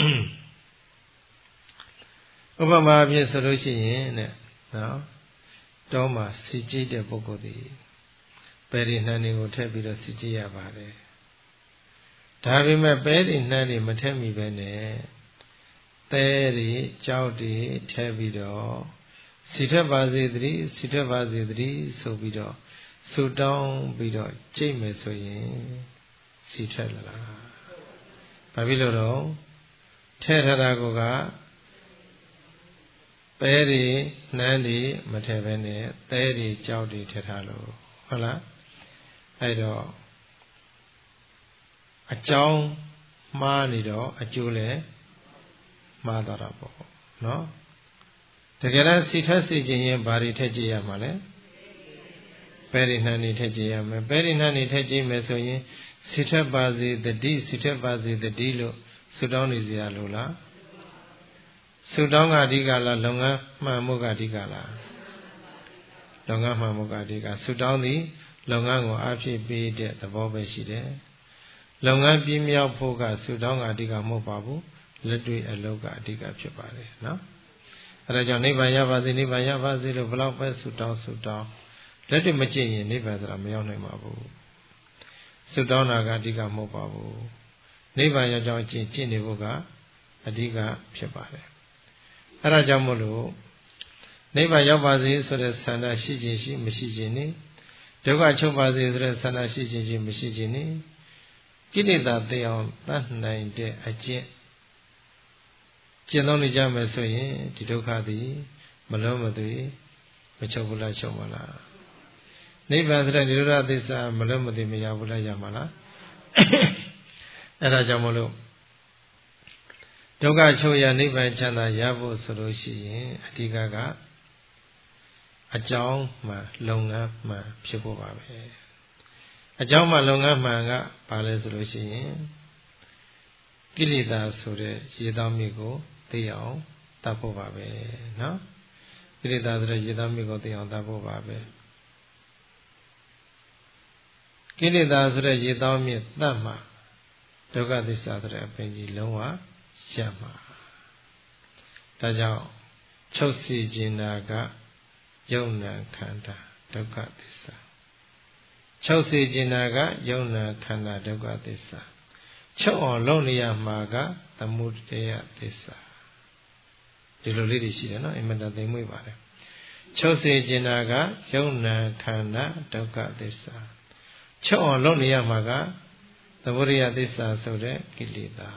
ဥပမာအားဖြင့်ဆိုလို့ရှိရင်တဲ့နော်တောမှာစီကြည့်တဲ့ပုဂ္ဂိုလ်သည်ပဲဒီနှမ်းတွေကိုထည့်ပြီးတော့စီကြည့်ရပါတယ်ဒါပေမဲ့ပဲဒီနှမ်းတွေမထည့်မိပဲနဲ့သဲတွေကြောက်တွေထည့်ပြီးတော့စီထက်ပါစေတည်းစီထက်ပါစေတည်းဆိုပြီးတော့ဆူတောင်းပြီးတော့ကြိတ်မယ်ဆိုရင်စီထက်လားဘာဖြစ်လို့တော့ထဲထတာကပဲတွေနှမ်းတွေမထည့်ပဲနဲ့သဲတွေကြောက်တွေထည့်ထားလို့ဟုတ်လားအဲ့တော့အကြောင်းမှားနေတော့အကျိုးလည်းမှားသွားတာပေါ့နော်တကယ်တော့စီထက်စီခြင်းရင်ဘာတွေထည့်ကြည့်ရမှာလဲပဲတွေနှမ်းတွေထည့်ကြည့်ရမယ်ပဲတွေနှမ်းတွေထည့်ကြည့်မယ်ဆိုရင်စီထက်ပါစေတတိစီထက်ပါစေတတိလို့ဆုတောင်းနေကြရလို့လားဆုတောင်းကအဓိကလားလုပ်ငန်းမှန်မှုကအဓိကလားလုပ်ငန်းမှန်မှုကအဓိကဆုတောင်းသည်လုပ်ငန်းကိုအားဖြည့်ပေးတဲ့သဘောပဲရှိတယ်လုပ်ငန်းပြင်းမြောက်ဖို့ကဆုတောင်းကအဓိကမဟုတ်ပါဘူးလက်တွေ့အလုပ်ကအဓိကဖြစ်ပါတယ်နော်အဲဒါကြောင့်နိဗ္ဗာန်ရပါစေနိဗ္ဗာန်ရပါစေလို့ဘလောက်ပဲဆုတောင်းဆုတောင်းလက်တွေ့မကျင့်ရင်နိဗ္ဗာန်ဆိုတာမရောက်နိုင်ပါဘူးဆုတောင်းတာကအဓိကမဟုတ်ပါဘူးနိဗ္ဗာန်ရကြောင်းကျင့်ကျင့်နေဖို့ကအဓိကဖြစ်ပါတယ်အဲဒါကြောင့်မို့လို့နိဗ္ဗာန်ရောက်ပါစေဆိုတဲ့ဆန္ဒရှိခြင်းရှိမရှိခြင်းနေဒုက္ခချုပ်ပါစေဆိုတဲ့ဆန္ဒရှိခြင်းရှိမရှိခြင်းနေကိလေသာသိအောင်တတ်နိုင်တဲ့အကျင့်ကျင့်သုံးနေကြမယ်ဆိုရင်ဒီဒုက္ခသည်မလုံးမသွေမချုပ်ဘူးလားချုပ်မလားနိဗ္ဗာန်ဆိုတဲ့နိရောဓသစ္စာမလုံးမသွေမရဘူးလားရမှာလားအဲဒါကြောင့်မို့လို့ဒုက္ခချုပ်ရနိဗ္ဗာန်ချမ်းသာရဖို့ဆိုလို့ရှိရင်အဓိကကအကြောင်းမှလုပ်ငန်းမှဖြစ်ဖို့ပါပဲအကြောင်းမှလုပ်ငန်းမှကဘာလဲဆိုလို့ရှိရင်ကိလေသာဆိုတဲ့ရေတောင်းမြစ်ကိုသိအောင်တတ်ဖို့ပါပဲနော်ကိလေသာဆိုတဲ့ရေတောင်းမြစ်ကိုသိအောင်တတ်ဖို့ပါပဲကိလေသာဆိုတဲ့ရေတောင်းမြစ်တတ်မှဒုက္ခသစ္စာဆိုတဲ့အပင်ကြီးလုံးဝရမှာဒါကြောင့်ချုပ်စီခြင်းနာကယုံနာခန္ဓာဒုက္ခသစ္စာချုပ်စီခြင်းနာကယုံနာခန္ဓာဒုက္ခသစ္စာချုပ်အောင်လုပ်နေရမှာကသမုဒယသစ္စာဒီလိုလေးတွေရှိတယ်နော်အင်မတန်သိမ့်မွေ့ပါတယ်ချုပ်စီခြင်းနာကယုံနာခန္ဓာဒုက္ခသစ္စာချုပ်အောင်လုပ်နေရမှာကသမုဒယသစ္စာဆိုတဲ့ကိလေသာ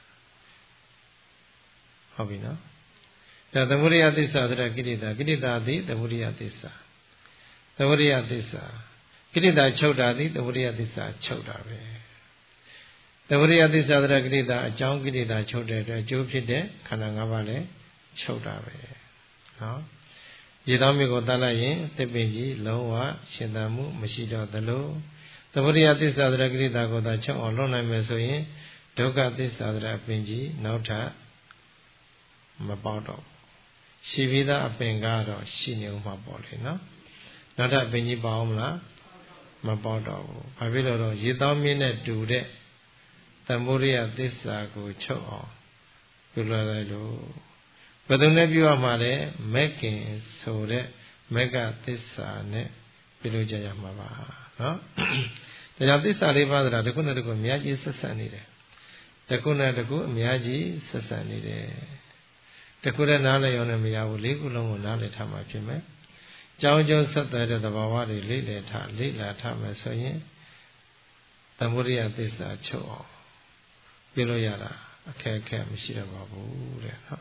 ဟုတ်ပြီနော်ဒါသမုဒယသစ္စာဆိုတဲ့ကိလေသာကိလေသာသည်သမုဒယသစ္စာသမုဒယသစ္စာကိလေသာချုပ်တာသည်သမုဒယသစ္စာချုပ်တာပဲသမုဒယသစ္စာဆိုတဲ့ကိလေသာအကြောင်းကိလေသာချုပ်တဲ့အတွက်အကျိုးဖြစ်တဲ့ခန္ဓာ၅ပါးလည်းချုပ်တာပဲနော်ရေတောင်းမြစ်ကိုတတ်လိုက်ရင်သစ်ပင်ကြီးလုံးဝရှင်သန်မှုမရှိတော့သလိုသမုဒယသစ္စာဆိုတဲ့ကိလေသာကိုသာချုပ်အောင်လုပ်နိုင်မယ်ဆိုရင်ဒုက္ခသစ္စာဆိုတဲ့အပင်ကြီးနောက်ထပ်မပေါတော့ရှိပြီးသားအပင်ကတော့ရှိနေဦးမှာပေါ့လေနော်နောက်ထပ်အပင်ကြီးပေါအောင်မလားမပေါတော့ဘူးဘာဖြစ်လို့တော့ရေတောင်းမြစ်နဲ့တူတဲ့သမုဒယသစ္စာကိုချုပ်အောင်ပြုလုပ်လိုက်လို့ဘယ်သူနဲ့ပြုရမှာလဲမက္ကင်ဆိုတဲ့မက္ကသစ္စာနဲ့ပြုလုပ်ကြရမှာပါနော်ဒါကြောင့်သစ္စာလေးပါးဆိုတာတစ်ခုနဲ့တစ်ခုအများကြီးဆက်ဆက်နေတယ်တစ်ခုနဲ့တစ်ခုအများကြီးဆက်ဆက်နေတယ်တခုတည်းနားလည်ရုံနဲ့မရဘူးလေးခုလုံးကိုနားလည်ထားမှဖြစ်မယ်ကြောင်းကျိုးဆက်တဲ့သဘာဝတွေလေ့လည်ထားလေ့လာထားမယ်ဆိုရင်သမုဒိယသစ္စာချုပ်အောင်ပြလို့ရတာအခက်အခဲမရှိတော့ပါဘူးတဲ့နော်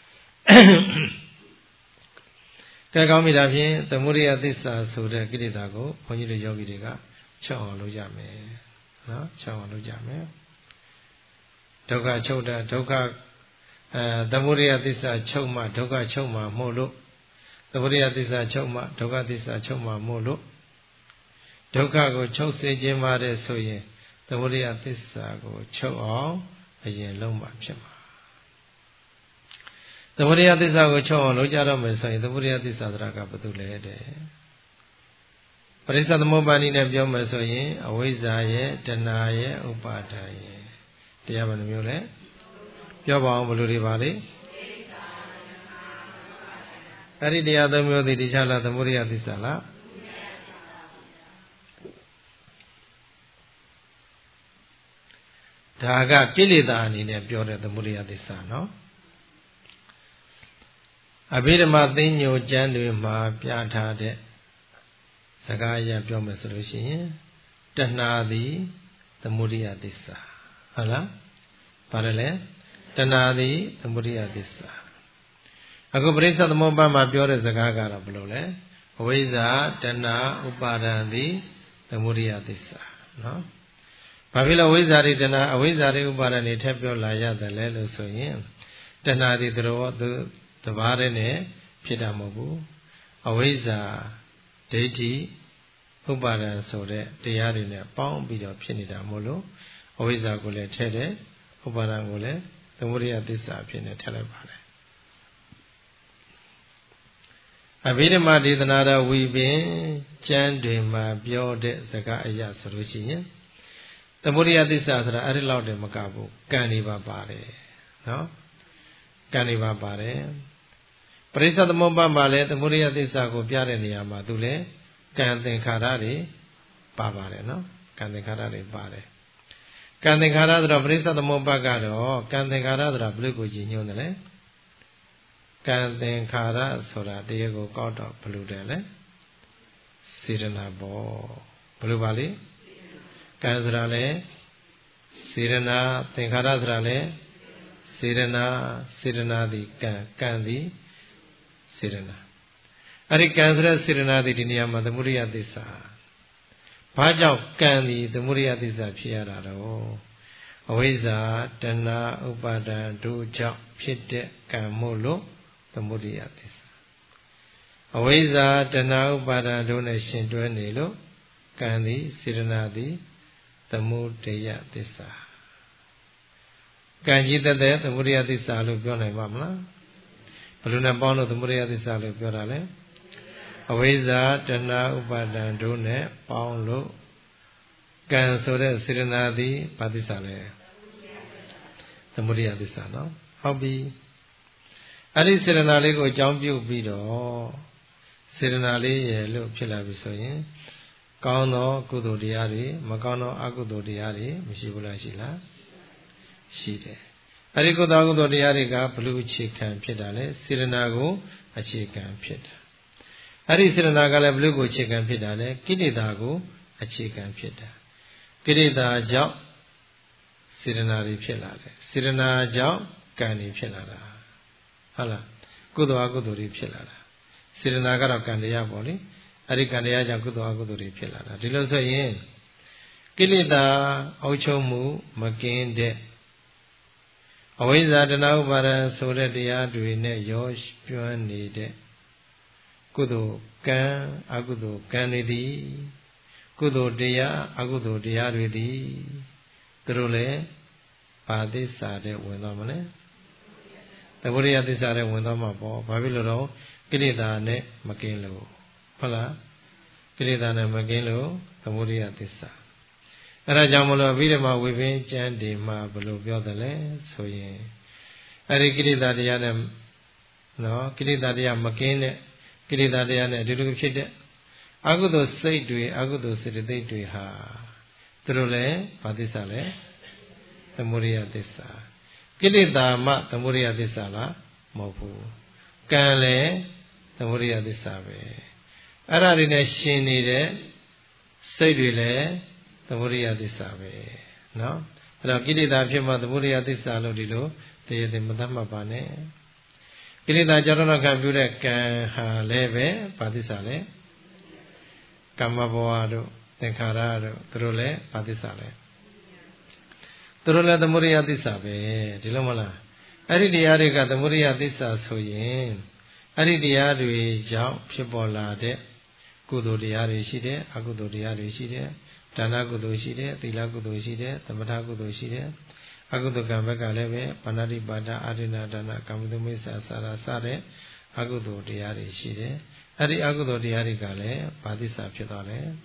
ကဲကောင်းပြီဒါဖြင့်သမုဒိယသစ္စာဆိုတဲ့ကိလေသာကိုဘုန်းကြီးတို့ယောဂီတွေကချုပ်အောင်လုပ်ကြမယ်နော်ချုပ်အောင်လုပ်ကြမယ်ဒုက္ခချုပ်တာဒုက္ခအဲသမုဒိယသစ္စာချုပ်မှဒုက္ခချုပ်မှမို့လို့သမုဒိယသစ္စာချုပ်မှဒုက္ခသစ္စာချုပ်မှမို့လို့ဒုက္ခကိုချုပ်စေခြင်းပါတဲ့ဆိုရင်သမုဒိယသစ္စာကိုချုပ်အောင်အရင်လုံးမှဖြစ်မှာသမုဒိယသစ္စာကိုချုပ်အောင်လုပ်ကြတော့မယ်ဆိုရင်သမုဒိယသစ္စာတရားကဘာလို့လဲတဲ့ပရိစ္ဆေသမုပ္ပါဒိနဲ့ပြောမယ်ဆိုရင်အဝိဇ္ဇာရဲ့တဏှာရဲ့ဥပါဒာရဲ့တရားဘယ်နှမျိုးလဲပြောပါအောင်ဘယ်လိုတွေပါလဲအဲ့ဒီတရားသုံးမျိုးသိတရားလားသမုဒိယသစ္စာလားဒါကကိလေသာအနေနဲ့ပြောတဲ့သမုဒိယသစ္စာနော်အဘိဓမ္မာသိညိုကျမ်းတွေမှာပြထားတဲ့စကားအရပြောမယ်ဆိုလို့ရှိရင်တဏှာသည်သမုဒိယသစ္စာဟုတ်လားပါတယ်လေတဏှာသည်သမုဒိယသစ္စာအခုပရိစ္ဆေသမုပ္ပါဒ်မှာပြောတဲ့စကားကတော့ဘယ်လိုလဲအဝိဇ္ဇာတဏှာဥပါဒံသည်သမုဒိယသစ္စာနော်ဘာဖြစ်လို့အဝိဇ္ဇာတွေတဏှာအဝိဇ္ဇာတွေဥပါဒံတွေထပ်ပြောလာရတယ်လဲလို့ဆိုရင်တဏှာတွေတော်သူတဘာတဲ့နဲ့ဖြစ်တာမဟုတ်ဘူးအဝိဇ္ဇာဒိဋ္ဌိဥပါဒံဆိုတဲ့တရားတွေနဲ့ပေါင်းပြီးတော့ဖြစ်နေတာမို့လို့အဝိဇ္ဇာကိုလည်းထည့်တယ်ဥပါဒံကိုလည်းသမုဒိယသစ္စာဖြစ်နေထည့်လိုက်ပါတယ်အဘိဓမ္မာဒေသနာတော်ဝီပင်ကျမ်းတွေမှာပြောတဲ့စကားအရာဆိုလို့ရှိရင်သမုဒိယသစ္စာဆိုတာအဲ့ဒီလောက်တည်းမကဘူးကံနေပါပါတယ်နော်ကံနေပါပါတယ်ပရိစ္ဆေသမုပ္ပါဒ်မှာလည်းသမုဒိယသစ္စာကိုပြတဲ့နေရာမှာသူလည်းကံသင်္ခါရတွေပါပါတယ်နော်ကံသင်္ခါရတွေပါတယ်ကံသင်္ခါရဆိုတော့ပရိစ္ဆေသမုပ္ပါဒ်ကတော့ကံသင်္ခါရဆိုတာဘယ်လိုကိုကြည်ညွှန်းတယ်လဲကံသင်္ခါရဆိုတာတရားကိုကောက်တော့ဘယ်လိုတယ်လဲစေတနာပေါ့ဘယ်လိုပါလဲကံဆိုတာလဲစေတနာသင်္ခါရဆိုတာလဲစေတနာစေတနာသည်ကံကံသည်စေတနာအဲ့ဒီကံဆိုတဲ့စေတနာသည်ဒီနေရာမှာသမုဒိယသစ္စာဘာကြောင့်ကံသည်သမုဒိယသစ္စာဖြစ်ရတာတော့အဝိဇ္ဇာတဏှာဥပါဒံတို့ကြောင့်ဖြစ်တဲ့ကံမို့လို့သမုဒိယသစ္စာအဝိဇ္ဇာတဏှာဥပါဒံတို့နဲ့ရှင်တွဲနေလို့ကံသည်စေတနာသည်သမုဒိယသစ္စာကံကြီးတဲ့တဲ့သမုဒိယသစ္စာလို့ပြောနိုင်ပါမလားဘယ်လိုနဲ့ပေါင်းလို့သမုဒိယသစ္စာလို့ပြောတာလဲအဝိဇ္ဇာတဏှာဥပါဒံတို့နဲ့ပေါင်းလို့ကံဆိုတဲ့စေတနာသည်ဘာသစ္စာလဲသမုဒိယသစ္စာနော်ဟုတ်ပြီအဲ့ဒီစေတနာလေးကိုအကြောင်းပြုပြီးတော့စေတနာလေးရဲ့လို့ဖြစ်လာပြီဆိုရင်ကောင်းသောကုသိုလ်တရားတွေမကောင်းသောအကုသိုလ်တရားတွေမရှိဘူးလားရှိလားရှိတယ်အဲ့ဒီကုသိုလ်ကုသိုလ်တရားတွေကဘလို့အခြေခံဖြစ်တာလဲစေတနာကိုအခြေခံဖြစ်တာအဲ့ဒီစေတနာကလည်းဘလို့ကိုအခြေခံဖြစ်တာလဲကိလေသာကိုအခြေခံဖြစ်တာကိလေသာကြောင့်စေတနာတွေဖြစ်လာတယ်စေတနာကြောင့်ကံတွေဖြစ်လာတာဟုတ်လားကုသိုလ်အကုသိုလ်တွေဖြစ်လာတာစေတနာကတော့ကံတရားပေါ့လေအဲ့ဒီကံတရားကြောင့်ကုသိုလ်အကုသိုလ်တွေဖြစ်လာတာဒီလိုဆိုရင်ကိလေသာအောက်ချုပ်မှုမကင်းတဲ့အဝိဇ္ဇာတဏှာဥပါဒံဆိုတဲ့တရားတွေနဲ့ရောကျွမ်းနေတဲ့ကုသိုလ်ကံအကုသိုလ်ကံတွေသည်ကုသိုလ်တရားအကုသိုလ်တရားတွေသည်သူတို့လည်းဘာသစ္စာတဲ့ဝင်သွားမလဲသမုဒိယသစ္စာတဲ့ဝင်သွားမှာပေါ့ဘာဖြစ်လို့တော့ကိလေသာနဲ့မကင်းလို့ဟုတ်လားကိလေသာနဲ့မကင်းလို့သမုဒိယသစ္စာအဲ့ဒါကြောင့်မလို့အဘိဓမ္မာဝိပင်ကျမ်းဒီမှာဘယ်လိုပြောတယ်လဲဆိုရင်အဲ့ဒီကိလေသာတရားနဲ့နော်ကိလေသာတရားမကင်းတဲ့ကိလေသာတရားနဲ့အတူတူဖြစ်တဲ့အကုသိုလ်စိတ်တွေအကုသိုလ်စေတသိက်တွေဟာသူတို့လည်းဘာသစ္စာလဲသမုဒိယသစ္စာကိလေသာမှသမုဒိယသစ္စာလား mohu kanle Tamuriya Disabe Aradine Shinide Saidule Tamuriya Disabe no Rakidita Pima Tamuriya Disalo Dilo Te the Madama Bane Kirita Jarana Kabure Kan Ha Leve Padisale Kamaboado Tenkarado Trule Padisale Trule Tamuriya Disabe Dilomala Aridiariga Tamuriya Disa Soyin Aridiari Jao Pibola de Gudodiari Shide Agudodiari Shide Dana Gudoshide Tila Gudoshide Tamata Gudoshide Agudu Gambaka Leve Panari Bada Adina Dana Kamudumisa Sara Sare Agudu Diari Shide Adi Agudu Diari Gale Padisa Piedale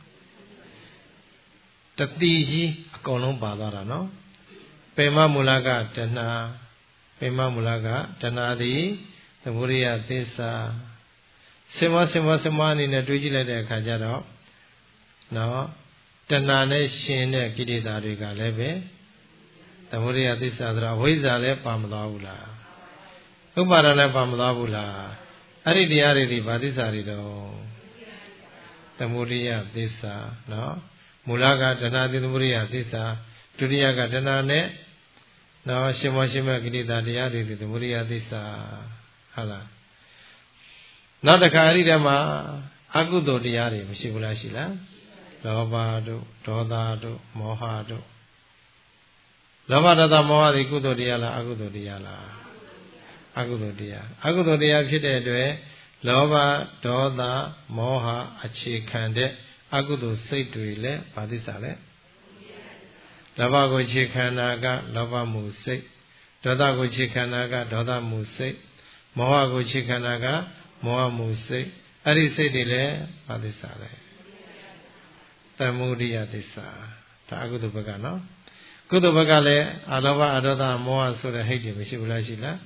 Tatiji Akono Badara no Pema Mulaga Dana Pema Mulaga Dana di Tamuriya Disa Sima Sima Sima Nina Dujila de Kajado no Dana ne Shine Kidida Riga Leve Tamuriya Disa Dra Wizale Pamadavula Ubarale Pamadavula Aridiari di Badisari do Tamuriya Disa no Mulaga Dana di Tamuriya Disa Duriyaga Dana ne no Shima Shima Kidida Diari di Tamuriya Disa Hala Nataka Aridama Agudo Diari Mishibula Shila Lobado Dodado Mohado Lavada Moa di Gudo Diala Agudo Diala Agudo Dia Agudo Dia Kide Lova Doda Moha Achi Kande Agudo Saituile Padisale Lavago Chikanaga Lava Musik Dodago Chikanaga Doda Musik Mohago Chikanaga Moha Musik Ari Sedile Padisale Tamuriya Disa Tagudu Bagano Kudu Bagale Alava Adada Moha Sura Haiti Mishibula Shila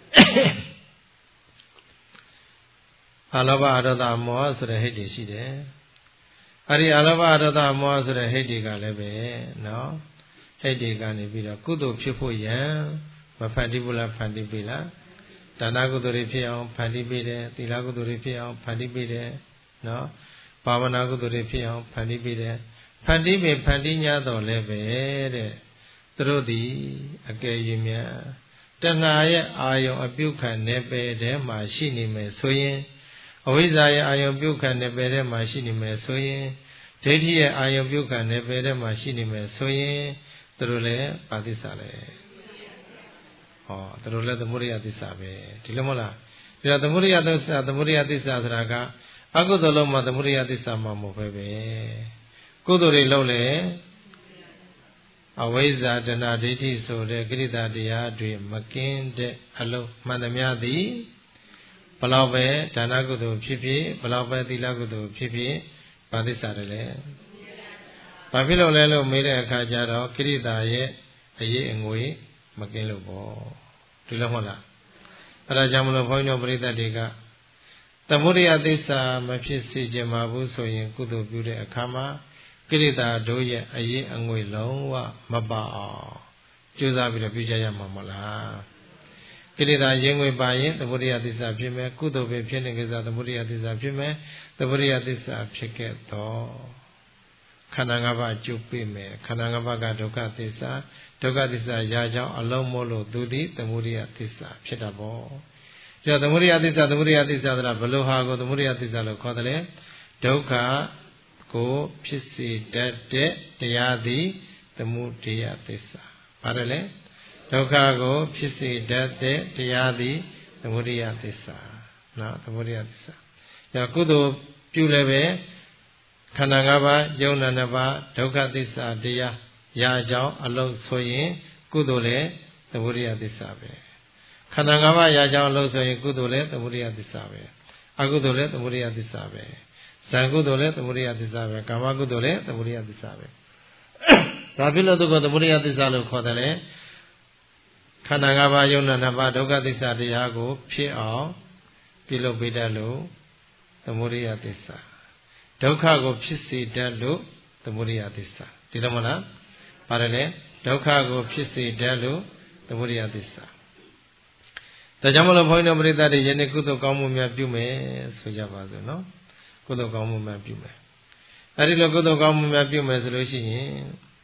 Alava Adada Moha Sura Haiti Shide Ari Alava Adada Moha Sura Haiti Galebe no Haiti Gani Bila Kudu Pipo Yan Mapandibula Pandibila Dana Guduri Pion Pandibide Tila Guduri Pion Pandibide no Pavana Guduri Pion Pandibide Pandibe Pandinya do leve Through the Akayimia Tanaya Ayo Abuka Nebe de Machini Me Soyin Awizaya Ayo Buka Nebe de Machini Me Soyin Tetia Ayo Buka Nebe de Machini Me Soyin Through le Padisale Oh, the Rula the Muria Disabe, Tilamola. You are the Muria Disa, the Muria Disa Draga, Agudoloma, the Muria Disama Mopebe. Kuduri Lole Aweza Jana Diti, so the Grida Dia Dream, Makin de Alo, Mandamiadi, Palawe, Tanagudu Pipi, Palawe Dilagudu Pipi, Padisarele. Pavilo Lelo made a Kajaro, Grida ye, a ye and we. Makilobo Tilamola Rajamulo Poino Brida Diga Tamuria Disa Mapisi Jamabu so in Kudu Bude Akama Kirita Doye Aye Angwe Lonwa Maba Juza Vida Vijaya Mamala Kirita Yengwe Baye, the Muria Disa Pime, Kudu Be Pienigiza, the Muria Disa Pime, the Muria Disa Piketo Kanangaba Jupime, Kanangaba Doka Disa, Doka Disa Yaja, Alomolo Dudi, the Muria Disa, Pitabo. The Muria Disa, the Muria Disa, the Belohago, the Muria Disa, Kodale, Doka, Go, Pisi, Dede, Diadi, the Muria Disa. Parale, Doka go, Pisi, Dede, Diadi, the Muria Disa. Now, the Muria Disa. Yakudo, Puleve, Kanangaba, Yonanaba, Doka Disa, Dia, Yajao, Alo Soyin, Kudole, the Muria Disabe. Kanangaba, Yajao, Alo Soyin, Kudole, the Muria Disabe. Agudole, the Muria Disabe. Sangudole, the Muria Disabe. Kamagudole, the Muria Disabe. Rabilo to go the Muria Disalo Kodale. Kanangaba, Yonanaba, Doka Disa, Diago, Pia, Pilo Bidalo, the Muria Disa. Doka go Pisi Dalu, the Muria Disa. Tilamana, Parale, Doka go Pisi Dalu, the Muria Disa. ဒါကြောင့်မလို့ဘုန်းကြီးတို့ပရိသတ်တွေယနေ့ကုသိုလ်ကောင်းမှုများပြုမယ်ဆိုကြပါစို့နော်ကုသိုလ်ကောင်းမှုများပြုမယ်အဲ့ဒီလိုကုသိုလ်ကောင်းမှုများပြုမယ်ဆိုလို့ရှိရင်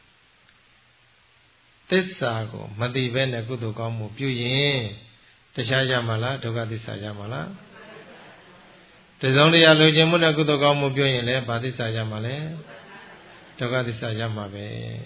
သစ္စာကိုမသိဘဲနဲ့ကုသိုလ်ကောင်းမှုပြုရင်တရားရမှာလားဒုက္ခသစ္စာရမှာလားတစုံတရာလိုချင်မှုနဲ့ကုသိုလ်ကောင်းမှုပြုရင်လည်းဘာသစ္စာရမှာလဲဒုက္ခသစ္စာရမှာပဲ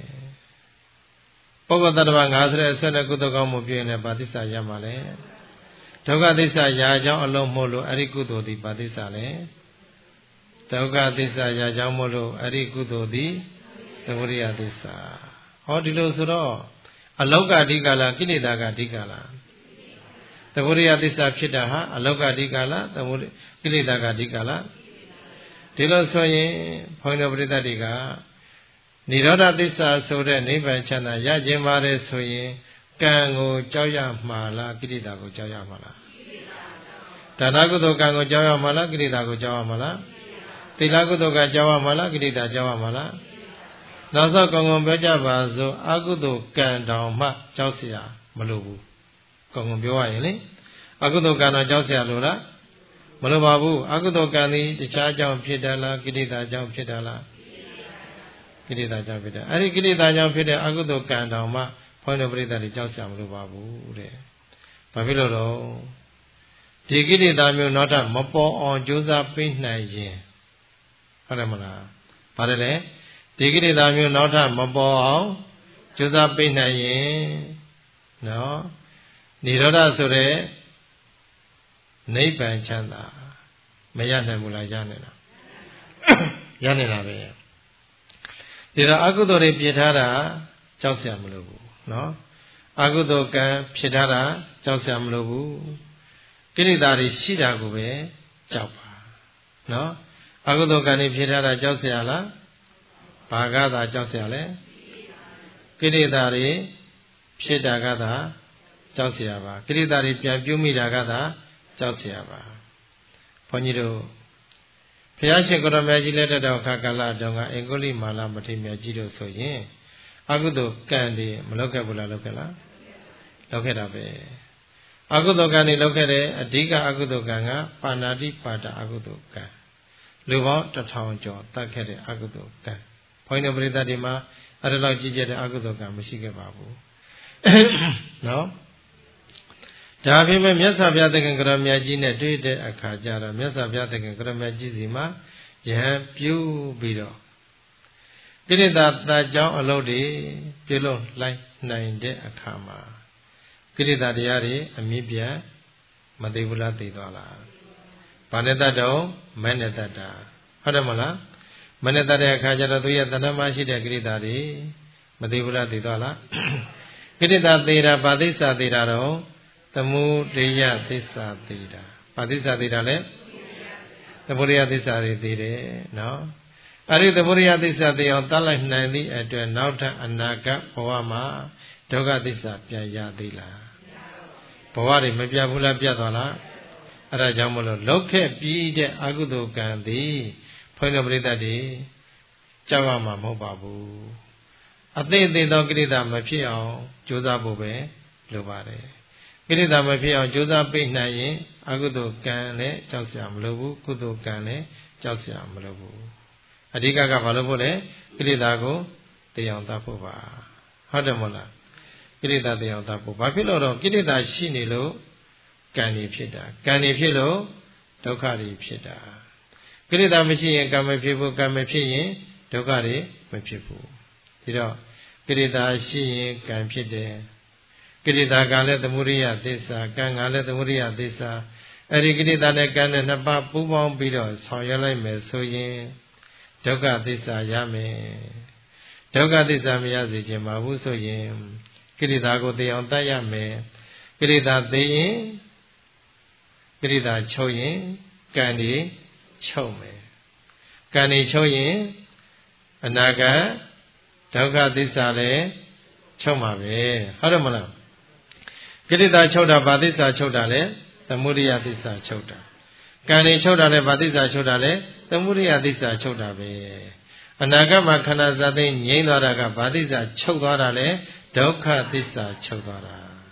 ပုဂ္ဂိုလ်တ attva ငါဆိုတဲ့အဆွဲနဲ့ကုသိုလ်ကောင်းမှုပြုရင်လည်းဘာသစ္စာရမှာလဲဒုက္ခသစ္စာရာကြောင်းအလုံးမို့လို့အဲ့ဒီကုသိုလ်ဒီဘာသစ္စာလဲဒုက္ခသစ္စာရာကြောင်းမို့လို့အဲ့ဒီကုသိုလ်ဒီသမုဒိယသစ္စာဟောဒီလိုဆိုတော့အလောကအဓိကလားကိလေသာကအဓိကလားသမုဒိယသစ္စာဖြစ်တာဟာအလောကအဓိကလားသမုဒိကိလေသာကအဓိကလားဒီလိုဆိုရင်ဘုန်းတော်ပရိသတ်တွေကနိရောဓသစ္စာဆိုတဲ့နိဗ္ဗာန်ချမ်းသာရခြင်းပါတယ်ဆိုရင်ကံကိုကြောက်ရမှာလားကိလေသာကိုကြောက်ရမှာလားဒါနကုသိုလ်ကံကိုကြောက်ရမှာလားကိလေသာကိုကြောက်ရမှာလားသီလကုသိုလ်ကကြောက်ရမှာလားကိလေသာကြောက်ရမှာလားနောက်ဆုံးကောင်းကောင်းပြောကြပါစို့အကုသိုလ်ကံတောင်မှကြောက်เสียမလိုဘူးကောင်းကောင်းပြောရရင်လေအကုသိုလ်ကံတော့ကြောက်เสียလို့လားမလိုပါဘူးအကုသိုလ်ကံသည်တခြားကြောင့်ဖြစ်တယ်လားကိလေသာကြောင့်ဖြစ်တယ်လားကိလေသာကြောင့်ဖြစ်တယ်အဲ့ဒီကိလေသာကြောင့်ဖြစ်တဲ့အကုသိုလ်ကံတောင်မှဘုန်းတော်ပရိသတ်တွေကြောက်ကြမလို့ပါဘူးတဲ့။ဘာဖြစ်လို့တော့ဒီကိလေသာမျိုးနောက်ထပ်မပေါ်အောင်ကြိုးစားပေးနိုင်ရင်ဟုတ်တယ်မလား။ဘာလဲလဲဒီကိလေသာမျိုးနောက်ထပ်မပေါ်အောင်ကြိုးစားပေးနိုင်ရင်နော်နိရောဓဆိုတဲ့နိဗ္ဗာန်ချမ်းသာမရနိုင်ဘူးလားရနိုင်လားရနိုင်တာပဲ။ဒီတော့အကုသိုလ်တွေပြထားတာကြောက်စရာမလိုဘူးနော်အကုသိုလ်ကံဖြစ်ထားတာကြောက်စရာမလိုဘူးကိလေသာတွေရှိတာကိုပဲကြောက်ပါနော်အကုသိုလ်ကံတွေဖြစ်ထားတာကြောက်စရာလားဘာကသာကြောက်စရာလဲကိလေသာတွေဖြစ်တာကသာကြောက်စရာပါကိလေသာတွေပြန်ပြုမိတာကသာကြောက်စရာပါဘုန်းကြီးတို့ဘုရားရှင်ကိုရမကြီးလက်တော်ခါကာလတုန်းကအင်္ဂုလိမာလာမထေရမြတ်ကြီးတို့ဆိုရင်အကုသိုလ်ကံတွေမလုပ်ခဲ့ဘူးလားလုပ်ခဲ့လားလုပ်ခဲ့တာပဲအကုသိုလ်ကံတွေလုပ်ခဲ့တဲ့အဓိကအကုသိုလ်ကံကပါဏာတိပါဒအကုသိုလ်ကံလူပေါင်းတစ်ထောင်ကျော်တတ်ခဲ့တဲ့အကုသိုလ်ကံဘုန်းကြီးတို့ပရိသတ်တွေမှာအဲ့ဒါလောက်ကြီးကျယ်တဲ့အကုသိုလ်ကံမရှိခဲ့ပါဘူးနော်ဒါဖြစ်မဲ့မြတ်စွာဘုရားသခင်ကရမြတ်ကြီးနဲ့တွေ့တဲ့အခါကျတော့မြတ်စွာဘုရားသခင်ကရမြတ်ကြီးစီမှာယဟန်ပြုပြီးတော့ကိလေသာတကြောင်းအလုပ်တွေပြုလုပ်လိုက်နိုင်တဲ့အခါမှာကိလေသာတရားတွေအမြင့်ပြတ်မသိဘူးလားသိသွားလားဘာနဲ့တတ်တော့မနဲ့တတ်တာဟုတ်တယ်မလားမနဲ့တတ်တဲ့အခါကျတော့သူရဲ့တဏ္ဍမရှိတဲ့ကိလေသာတွေမသိဘူးလားသိသွားလားကိလေသာသေးတာဘာသစ္စာသေးတာတော့သမုဒယသစ္စာသေးတာဘာသစ္စာသေးတာလဲသမုဒယသစ္စာတွေသေးတယ်နော်အဲ့ဒီသမုဒယသစ္စာသေးအောင်တတ်လိုက်နိုင်သည့်အတွက်နောက်ထပ်အနာဂတ်ဘဝမှာဒုက္ခသစ္စာပြန်ရသေးလားဘဝတွေမပြတ်ဘူးလားပြတ်သွားလားအဲ့ဒါကြောင့်မလို့လောက်ခဲ့ပြီးတဲ့အကုသိုလ်ကံသည်ဘုန်းတော်ပရိသတ်တွေကြောက်ရမှာမဟုတ်ပါဘူးအသိအသိသောကိလေသာမဖြစ်အောင်ကြိုးစားဖို့ပဲလိုပါတယ်ကိလေသာမဖြစ်အောင်ကြိုးစားပိတ်နိုင်ရင်အကုသိုလ်ကံလည်းကြောက်စရာမလိုဘူးကုသိုလ်ကံလည်းကြောက်စရာမလိုဘူးအဓိကကဘာလို့ဖို့လဲကိလေသာကိုတရားသတ်ဖို့ပါဟုတ်တယ်မဟုတ်လားကိလေသာတရားသတ်ဖို့ဘာဖြစ်လို့တော့ကိလေသာရှိနေလို့ကံတွေဖြစ်တာကံတွေဖြစ်လို့ဒုက္ခတွေဖြစ်တာကိလေသာမရှိရင်ကံမဖြစ်ဘူးကံမဖြစ်ရင်ဒုက္ခတွေမဖြစ်ဘူးဒီတော့ကိလေသာရှိရင်ကံဖြစ်တယ်ကိလေသာကလည်းသမုဒိယသစ္စာကံကလည်းသမုဒိယသစ္စာအဲ့ဒီကိလေသာနဲ့ကံနဲ့နှစ်ပါးပူးပေါင်းပြီးတော့ဆောင်ရွက်လိုက်မယ်ဆိုရင်ဒုက္ခသစ္စာရမယ်ဒုက္ခသစ္စာမရစေခြင်းမဟုတ်ဆိုရင်ကိလေသာကိုသိအောင်တတ်ရမယ်ကိလေသာသိရင်ကိလေသာချုပ်ရင်ကံတွေချုပ်မယ်ကံတွေချုပ်ရင်အနာဂတ်ဒုက္ခသစ္စာလည်းချုပ်မှာပဲဟုတ်တယ်မလားကိလေသာချုပ်တာဗာသစ္စာချုပ်တာလဲသမုဒိယသစ္စာချုပ်တာကံတွေချုပ်တာလဲဗာသစ္စာချုပ်တာလဲသမုဒိယသစ္စာချုပ်တာပဲအနာဂတ်မှာခန္ဓာဇာတိငြိမ်းသွားတာကဗာသစ္စာချုပ်သွားတာလဲဒုက္ခသစ္စာချုပ်သွားတာ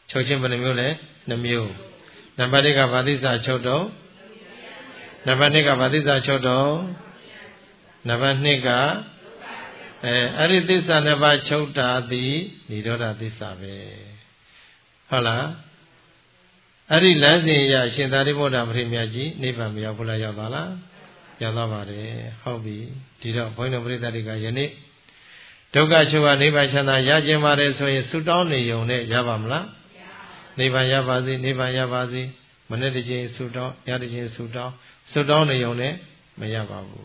ချုပ်ခြင်းဘယ်နှမျိုးလဲနှစ်မျိုးနံပါတ်တစ်ကဘာသစ္စာချုပ်တော့နံပါတ်နှစ်ကဘာသစ္စာချုပ်တော့နံပါတ်နှစ်ကအဲအဲ့ဒီသစ္စာနှစ်ပါးချုပ်တာသည်និရောဓသစ္စာပဲဟုတ်လားအဲ့ဒီလမ်းစဉ်ရရှင်သာရိပုတ္တမထေရမြတ်ကြီးနိဗ္ဗာန်မရောက်ဘူးလားရောက်သွားလားရောက်သွားပါတယ်ဟုတ်ပြီဒီတော့ဘုန်းတော်ပရိသတ်တွေကယနေ့ဒုက္ခချုပ်ကနိဗ္ဗာန်ချမ်းသာရခြင်းပါတယ်ဆိုရင်ဆုတောင်းနေုံနဲ့ရပါမလားနိဗ္ဗာန်ရပါစေနိဗ္ဗာန်ရပါစေမနေ့တစ်ချိန်ဆုတောင်းညတစ်ချိန်ဆုတောင်းဆုတောင်းနေုံနဲ့မရပါဘူး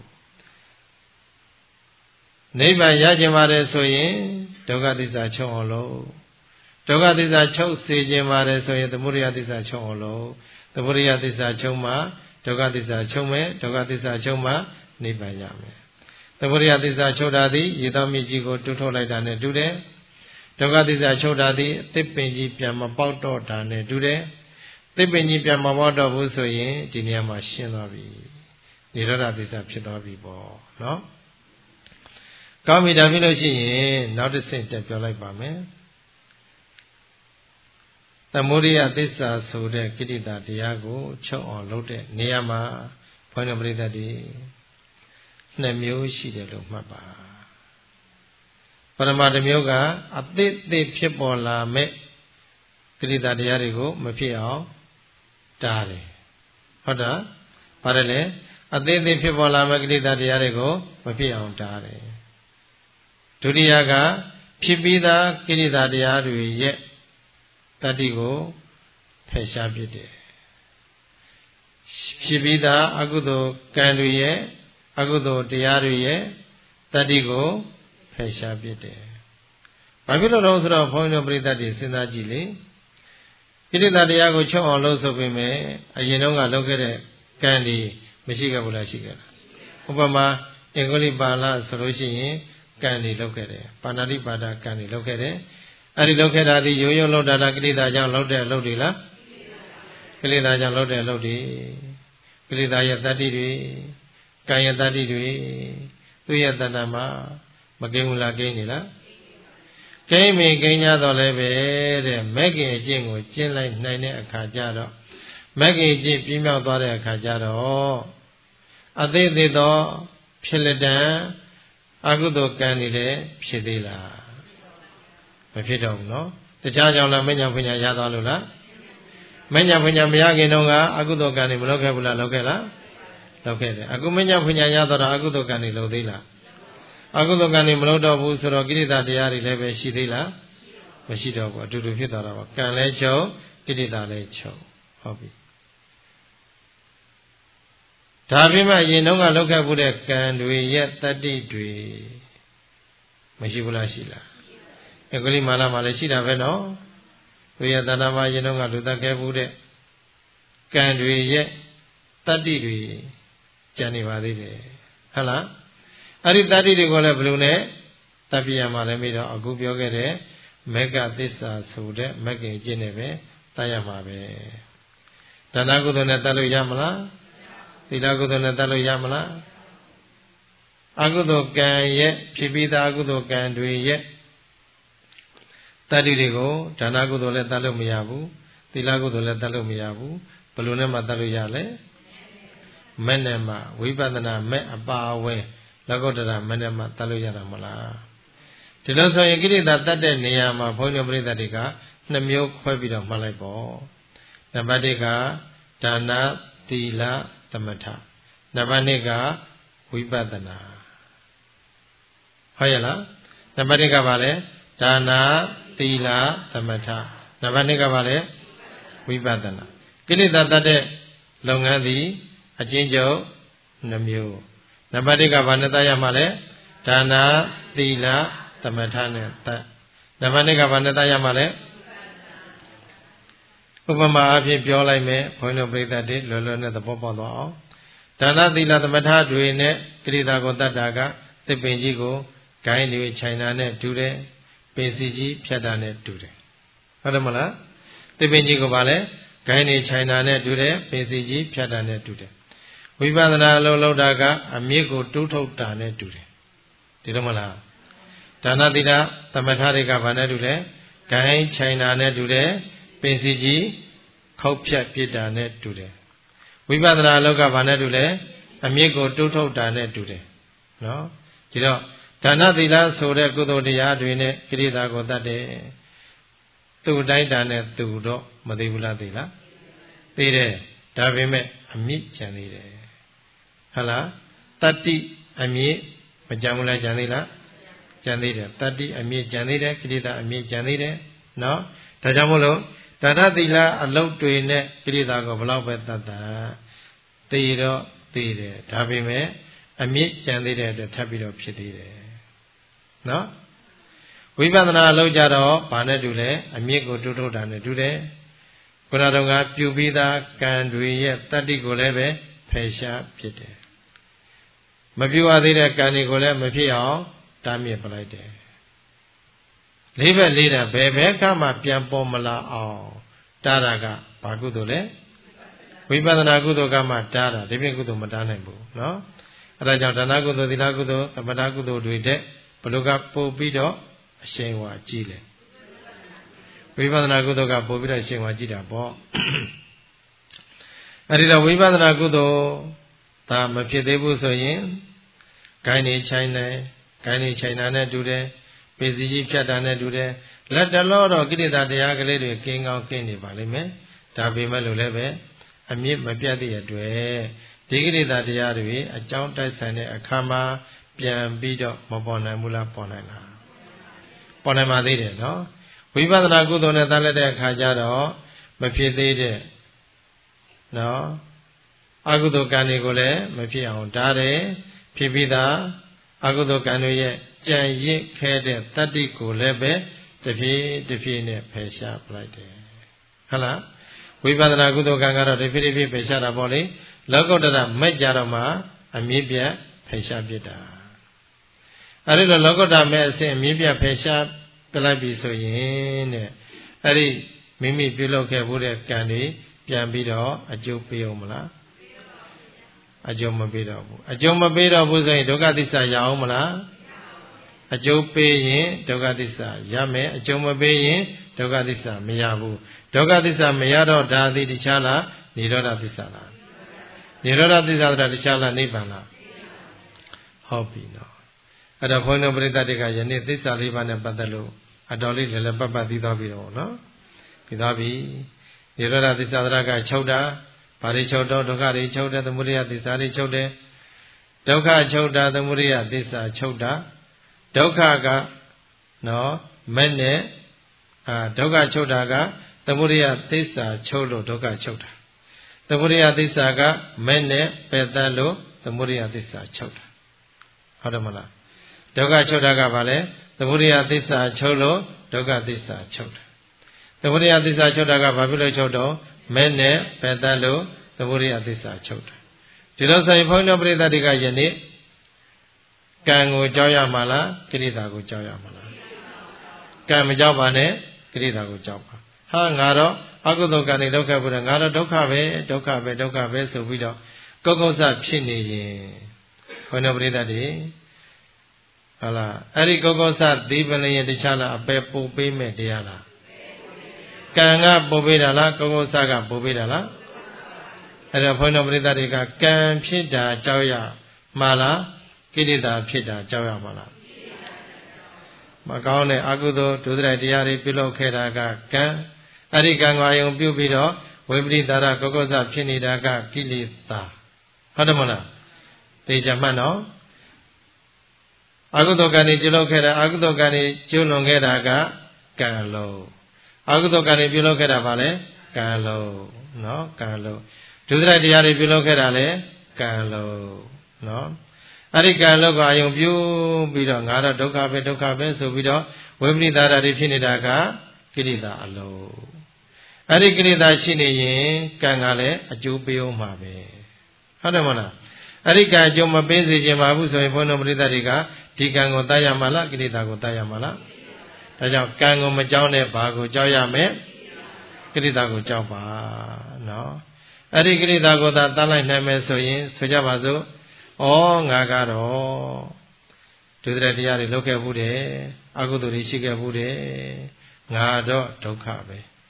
နိဗ္ဗာန်ရခြင်းပါတယ်ဆိုရင်ဒုက္ခသစ္စာချုပ်အောင်လို့ဒုက္ခသစ္စာချုပ်စေခြင်းပါတယ်ဆိုရင်သမုဒယသစ္စာချုပ်အောင်လို့သမုဒယသစ္စာချုပ်မှဒုက္ခသစ္စာချုပ်မယ်ဒုက္ခသစ္စာချုပ်မှနိဗ္ဗာန်ရမယ်သမုဒယသစ္စာချုပ်တာသည်ရေတော်မြစ်ကြီးကိုတွန်းထုတ်လိုက်တာနဲ့တူတယ်ဒုက္ခသစ္စာချုပ်တာသည်အသစ်ပင်ကြီးပြန်မပေါက်တော့တာနဲ့တူတယ်သစ်ပင်ကြီးပြန်မပေါက်တော့ဘူးဆိုရင်ဒီနေရာမှာရှင်းသွားပြီនិရောဓသစ္စာဖြစ်သွားပြီပေါ့နော်ကောင်းပြီဒါဖြစ်လို့ရှိရင်နောက်တစ်ဆင့်တက်ပြောလိုက်ပါမယ်သမုဒယသစ္စာဆိုတဲ့ကိရိတာတရားကိုချုပ်အောင်လုပ်တဲ့နေရာမှာဘုန်းတော်ပရိသတ်တွေနှစ်မျိုးရှိတယ်လို့မှတ်ပါပရမတစ်မျိုးကအသစ်သစ်ဖြစ်ပေါ်လာမဲ့ကိရိတာတရားတွေကိုမဖြစ်အောင်တားတယ်ဟုတ်တာပါတယ်လေအသစ်သစ်ဖြစ်ပေါ်လာမဲ့ကိရိတာတရားတွေကိုမဖြစ်အောင်တားတယ်ဒုတိယကဖြစ်ပြီးသားကိရိတာတရားတွေရဲ့တတ္တိကိုဖယ်ရှားပြစ်တယ်ဖြစ်ပြီးသားအကုသိုလ်ကံတွေရဲ့အကုသိုလ်တရားတွေရဲ့တတ္တိကိုဖယ်ရှားပြစ်တယ်ဘာဖြစ်လို့လဲဆိုတော့ဘုန်းကြီးတို့ပရိသတ်တွေစဉ်းစားကြည့်လေကိရိတာတရားကိုချုပ်အောင်လုပ်ဆိုပေမဲ့အရင်တုန်းကလုပ်ခဲ့တဲ့ကံတွေမရှိခဲ့ဘူးလားရှိခဲ့လားဥပမာအင်္ဂလိပ်ပါဠိဆိုလို့ရှိရင်ကံတွေလုပ်ခဲ့တယ်ပါဏာတိပါဒကံတွေလုပ်ခဲ့တယ်အဲ့ဒီလုပ်ခဲ့တာဒီရိုးရိုးလုပ်တာလားကိလေသာကြောင့်လုပ်တဲ့အလုပ်တွေလားကိလေသာကြောင့်လုပ်တဲ့အလုပ်တွေကိလေသာရဲ့တတ္တိတွေကံရဲ့တတ္တိတွေသူ့ရဲ့တဏ္ဍာမှာမကိန်းဘူးလားကိန်းနေလားကိန်းမိကိန်းကြတော့လည်းပဲတဲ့မဂ္ဂင်အကျင့်ကိုကျင့်လိုက်နိုင်တဲ့အခါကျတော့မဂ္ဂင်အကျင့်ပြင်းမြောက်သွားတဲ့အခါကျတော့အသေးသေးသောဖြစ်လက်တံအကုသိုလ်ကံတွေလည်းဖြစ်သေးလားမဖြစ်တော့ဘူးနော်တခြားကြောင့်လားမညာပညာရသွားလို့လားမညာပညာမရခင်တုန်းကအကုသိုလ်ကံတွေမလုပ်ခဲ့ဘူးလားလုပ်ခဲ့လားလုပ်ခဲ့တယ်အခုမညာပညာရတော့အကုသိုလ်ကံတွေလုပ်သေးလားအကုသိုလ်ကံတွေမလုပ်တော့ဘူးဆိုတော့ကိရိတာတရားတွေလည်းပဲရှိသေးလားမရှိတော့ဘူးအတူတူဖြစ်သွားတာပါကံလည်းချုပ်ကိရိတာလည်းချုပ်ဟုတ်ပြီဒါပြမှအရင်တုန်းကလုပ်ခဲ့မှုတဲ့ကံတွေရဲ့တတ္တိတွေမရှိဘူးလားရှိလားအကလိမာနမှာလည်းရှိတာပဲနော်ဝိယတဏ္ဍာမှာအရင်တုန်းကလူသက်ခဲ့မှုတဲ့ကံတွေရဲ့တတ္တိတွေကျန်နေပါသေးတယ်ဟုတ်လားအဲ့ဒီတတ္တိတွေကိုလည်းဘယ်လိုနဲ့တပ်ပြရမှာလဲပြီးတော့အခုပြောခဲ့တဲ့မေဃသစ္စာဆိုတဲ့မဂ္ဂင်ကျင့်နေပဲတတ်ရမှာပဲဒါနကုသိုလ်နဲ့တတ်လို့ရမလားသီလကုသိုလ်နဲ့တတ်လို့ရမလားအကုသိုလ်ကံရဲ့ဖြစ်ပြီးသားအကုသိုလ်ကံတွေရဲ့တတ္တိတွေကိုဒါနကုသိုလ်လည်းတတ်လို့မရဘူးသီလကုသိုလ်လည်းတတ်လို့မရဘူးဘယ်လိုနဲ့မှတတ်လို့ရလဲမဲ့နဲ့မှဝိပဿနာမဲ့အပါအဝင်လောကုတ္တရာမဲ့နဲ့မှတတ်လို့ရတာမလားဒီလိုဆိုရင်ကိရိတာတတ်တဲ့နေရာမှာဘုန်းကြီးပရိသတ်တွေကနှစ်မျိုးခွဲပြီးတော့မှတ်လိုက်ပေါ့နံပါတ်တစ်ကဒါနသီလသမထနံပါတ်နှစ်ကဝိပဿနာဟုတ်ရဲ့လားနံပါတ်တစ်ကဘာလဲဒါနသီလသမထနံပါတ်နှစ်ကဘာလဲဝိပဿနာကိလေသာတတ်တဲ့လုပ်ငန်းသည်အကျဉ်းချုပ်နှမျိုးနံပါတ်တစ်ကဘာနဲ့တတ်ရမှာလဲဒါနသီလသမထနဲ့တတ်နံပါတ်နှစ်ကဘာနဲ့တတ်ရမှာလဲဥပမာအဖြစ်ပြောလိုက်မယ်ဘုန်းကြီးတို့ပြိဿတွေလွယ်လွယ်နဲ့သဘောပေါက်သွားအောင်ဒါနသီလသမထတွေနဲ့ကိရိတာကိုတတ်တာကသစ်ပင်ကြီးကိုဂိုင်းတွေခြိုင်တာနဲ့တူတယ်ပင်စီကြီးဖြတ်တာနဲ့တူတယ်ဟုတ်တယ်မလားသစ်ပင်ကြီးကိုဗာလဲဂိုင်းတွေခြိုင်တာနဲ့တူတယ်ပင်စီကြီးဖြတ်တာနဲ့တူတယ်ဝိပဿနာအလုံးလုံးတာကအမြစ်ကိုတူးထုတ်တာနဲ့တူတယ်ဒီလိုမလားဒါနသီလသမထတွေကဗာနဲ့တူတယ်ဂိုင်းခြိုင်တာနဲ့တူတယ်ပင်စီကြီးခောက်ဖြတ်ပြစ်တာနဲ့တူတယ်ဝိပဿနာအလုပ်ကဘာနဲ့တူလဲအမြစ်ကိုတိုးထုတ်တာနဲ့တူတယ်နော်ဒီတော့ဒါနသီလဆိုတဲ့ကုသိုလ်တရားတွေနဲ့ကိရိတာကိုတတ်တယ်သူ့တိုင်းတာနဲ့သူတော့မသိဘူးလားသိလားသိတယ်ဒါပေမဲ့အမြစ်ကြံသေးတယ်ဟုတ်လားတတ္တိအမြစ်မကြံဘူးလားကြံသေးလားကြံသေးတယ်တတ္တိအမြင့်ကြံသေးတယ်ကိရိတာအမြင့်ကြံသေးတယ်နော်ဒါကြောင့်မို့လို့ဒါနသီလအလုပ်တွေနဲ့ကိရိတာကိုဘလောက်ပဲတတ်တာသိတော့သိတယ်ဒါပေမဲ့အမြင့်ကြံသေးတဲ့အတွက်ထပ်ပြီးတော့ဖြစ်သေးတယ်နော်ဝိပဿနာအလုပ်ကြတော့ဘာနဲ့တူလဲအမြင့်ကိုတိုးထုတ်တာနဲ့တူတယ်ခုနတော့ကပြုပြီးသားကံတွေရဲ့တတ္တိကိုလည်းပဲဖယ်ရှားဖြစ်တယ်မပြုရသေးတဲ့ကံတွေကိုလည်းမဖြစ်အောင်တားမြစ်ပလိုက်တယ်လေးဘက်လေးတန်ဘယ်ဘက်ကမှပြန်ပေါ်မလာအောင်တားတာကဘာကုသိုလ်လဲဝိပဿနာကုသိုလ်ကမှတားတာဒီပြင်ကုသိုလ်မတားနိုင်ဘူးနော်အဲဒါကြောင့်ဒါနကုသိုလ်သီလကုသိုလ်သမထကုသိုလ်တွေတဲ့ဘယ်လိုကပို့ပြီးတော့အရှိန်ဝါကြီးလဲဝိပဿနာကုသိုလ်ကပို့ပြီးတော့အရှိန်ဝါကြီးတာပေါ့အဲဒီတော့ဝိပဿနာကုသိုလ်ဒါမဖြစ်သေးဘူးဆိုရင်ဂိုင်းနေချိုင်းနေဂိုင်းနေချိုင်းတာနဲ့တူတယ်ပေစီကြီးဖြတ်တာနဲ့တူတယ်လက်တလောတော့ကိရိတာတရားကလေးတွေကင်းကောင်းကင်းနေပါလိမ့်မယ်ဒါပေမဲ့လို့လည်းပဲအမြင့်မပြတ်သည့်အတွက်ဒီကိရိတာတရားတွေအကြောင်းတိုက်ဆိုင်တဲ့အခါမှာပြန်ပြီးတော့မပေါ်နိုင်ဘူးလားပေါ်နိုင်လားပေါ်နိုင်ပါသေးတယ်နော်ဝိပဿနာကုသိုလ်နဲ့တတ်လက်တဲ့အခါကျတော့မဖြစ်သေးတဲ့နော်အကုသိုလ်ကံတွေကိုလည်းမဖြစ်အောင်တားတယ်ဖြစ်ပြီးသားအကုသိုလ်ကံတွေရဲ့ကြံရစ်ခဲတဲ့တတ္တိကိုလည်းပဲတဖြည်းတဖြည်းနဲ့ဖယ်ရှားပလိုက်တယ်ဟုတ်လားဝိပဿနာကုသိုလ်ကံကတော့တဖြည်းတဖြည်းဖယ်ရှားတာပေါ့လေလောကုတ္တရမဲ့ကြတော့မှအမြင့်ပြတ်ဖယ်ရှားပြစ်တာအဲဒီတော့လောကုတ္တရမဲ့အစဉ်အမြင့်ပြတ်ဖယ်ရှားပြလိုက်ပြီဆိုရင်တဲ့အဲ့ဒီမိမိပြုလုပ်ခဲ့ဖို့တဲ့ကံတွေပြန်ပြီးတော့အကျိုးပေးအောင်မလားအကျိုးမပေးတော့ဘူးအကျိုးမပေးတော့ဘူးဆိုရင်ဒုက္ခသစ္စာရအောင်မလားအကျိုးပေးရင်ဒုက္ခသစ္စာရမယ်အကျိုးမပေးရင်ဒုက္ခသစ္စာမရဘူးဒုက္ခသစ္စာမရတော့ဒါသည်တခြားလားនិရောဓသစ္စာလားនិရောဓသစ္စာတခြားလားနိဗ္ဗာန်လားဟုတ်ပြီနော်အဲ့တော့ဘုန်းတော်ပရိသတ်တွေကယနေ့သစ္စာလေးပါးနဲ့ပတ်သက်လို့အတော်လေးလည်းလည်းပတ်ပတ်သိသွားပြီတော့နော်သိသွားပြီនិရောဓသစ္စာတရက၆တာဘာတွေချုပ်တော့ဒုက္ခတွေချုပ်တယ်သမုဒယသစ္စာတွေချုပ်တယ်ဒုက္ခချုပ်တာသမုဒယသစ္စာချုပ်တာဒုက္ခကနော်မဲ့နဲ့အာဒုက္ခချုပ်တာကသမုဒယသစ္စာချုပ်လို့ဒုက္ခချုပ်တာသမုဒယသစ္စာကမဲ့နဲ့ပယ်တတ်လို့သမုဒယသစ္စာချုပ်တာဟုတ်တယ်မလားဒုက္ခချုပ်တာကဘာလဲသမုဒယသစ္စာချုပ်လို့ဒုက္ခသစ္စာချုပ်တာသမုဒယသစ္စာချုပ်တာကဘာဖြစ်လို့ချုပ်တော့မဲ့နဲ့ပယ်တတ်လို့သမုဒယသစ္စာချုပ်တာဒီလိုဆိုရင်ဘုန်းတော်ပရိသတ်တွေကယနေ့ကံကိုကြောက်ရမှာလားကိရိတာကိုကြောက်ရမှာလားကံမကြောက်ပါနဲ့ကိရိတာကိုကြောက်ပါဟာငါတော့အကုသိုလ်ကံတွေဒုက္ခဘူးတယ်ငါတော့ဒုက္ခပဲဒုက္ခပဲဒုက္ခပဲဆိုပြီးတော့ကုက္ကုဆဖြစ်နေရင်ဘုန်းတော်ပရိသတ်တွေဟာလားအဲ့ဒီကုက္ကုဆဒီပလင်ရတခြားလားအပယ်ပို့ပေးမဲ့တရားလားကံကပို့ပေးတာလားကုက္ကုဆကပို့ပေးတာလားအဲ့တော့ဘုန်းတော်ပရိသတ်တွေကကံဖြစ်တာကြောက်ရမှာလားကိလေသာဖြစ်တာကြောက်ရမှာလားမကောင်းတဲ့အကုသိုလ်ဒုစရိုက်တရားတွေပြုလုပ်ခဲ့တာကကံအဲ့ဒီကံကိုအယုံပြုပြီးတော့ဝိပရိသရကုက္ကုဆဖြစ်နေတာကကိလေသာဟုတ်တယ်မလားသိကြမှတ်နော်အကုသိုလ်ကံတွေပြုလုပ်ခဲ့တာအကုသိုလ်ကံတွေကျူးလွန်ခဲ့တာကကံလုံးအကုသိုလ်ကံတွေပြုလုပ်ခဲ့တာပါလေကံလုံးနော်ကံလုံးဒုစရိုက်တရားတွေပြုလုပ်ခဲ့တာလေကံလုံးနော်အဲ့ဒီကံလုံးကိုအယုံပြုပြီးတော့ငါတော့ဒုက္ခပဲဒုက္ခပဲဆိုပြီးတော့ဝိပရိသရာတွေဖြစ်နေတာကကိလေသာအလုံးအဲ့ဒီကိလေသာရှိနေရင်ကံကလည်းအကျိုးပေးအောင်မှာပဲဟုတ်တယ်မလားအဲ့ဒီကံအကျိုးမပေးစေခြင်းပါဘူးဆိုရင်ဘုန်းတော်ပရိသတ်တွေကဒီကံကိုတတ်ရမှာလားကိလေသာကိုတတ်ရမှာလားဒါကြောင့်ကံကိုမကြောက်နဲ့ဘာကိုကြောက်ရမယ်ကိလေသာကိုကြောက်ပါနော်အဲ့ဒီကိလေသာကိုသာတတ်လိုက်နိုင်မယ်ဆိုရင်ဆိုကြပါစို့ဩငါကတော့ဒုစရတရားတွေလုပ်ခဲ့ဘူးတယ်အကုသိုလ်တွေရှိခဲ့ဘူးတယ်ငါတော့ဒုက္ခပဲ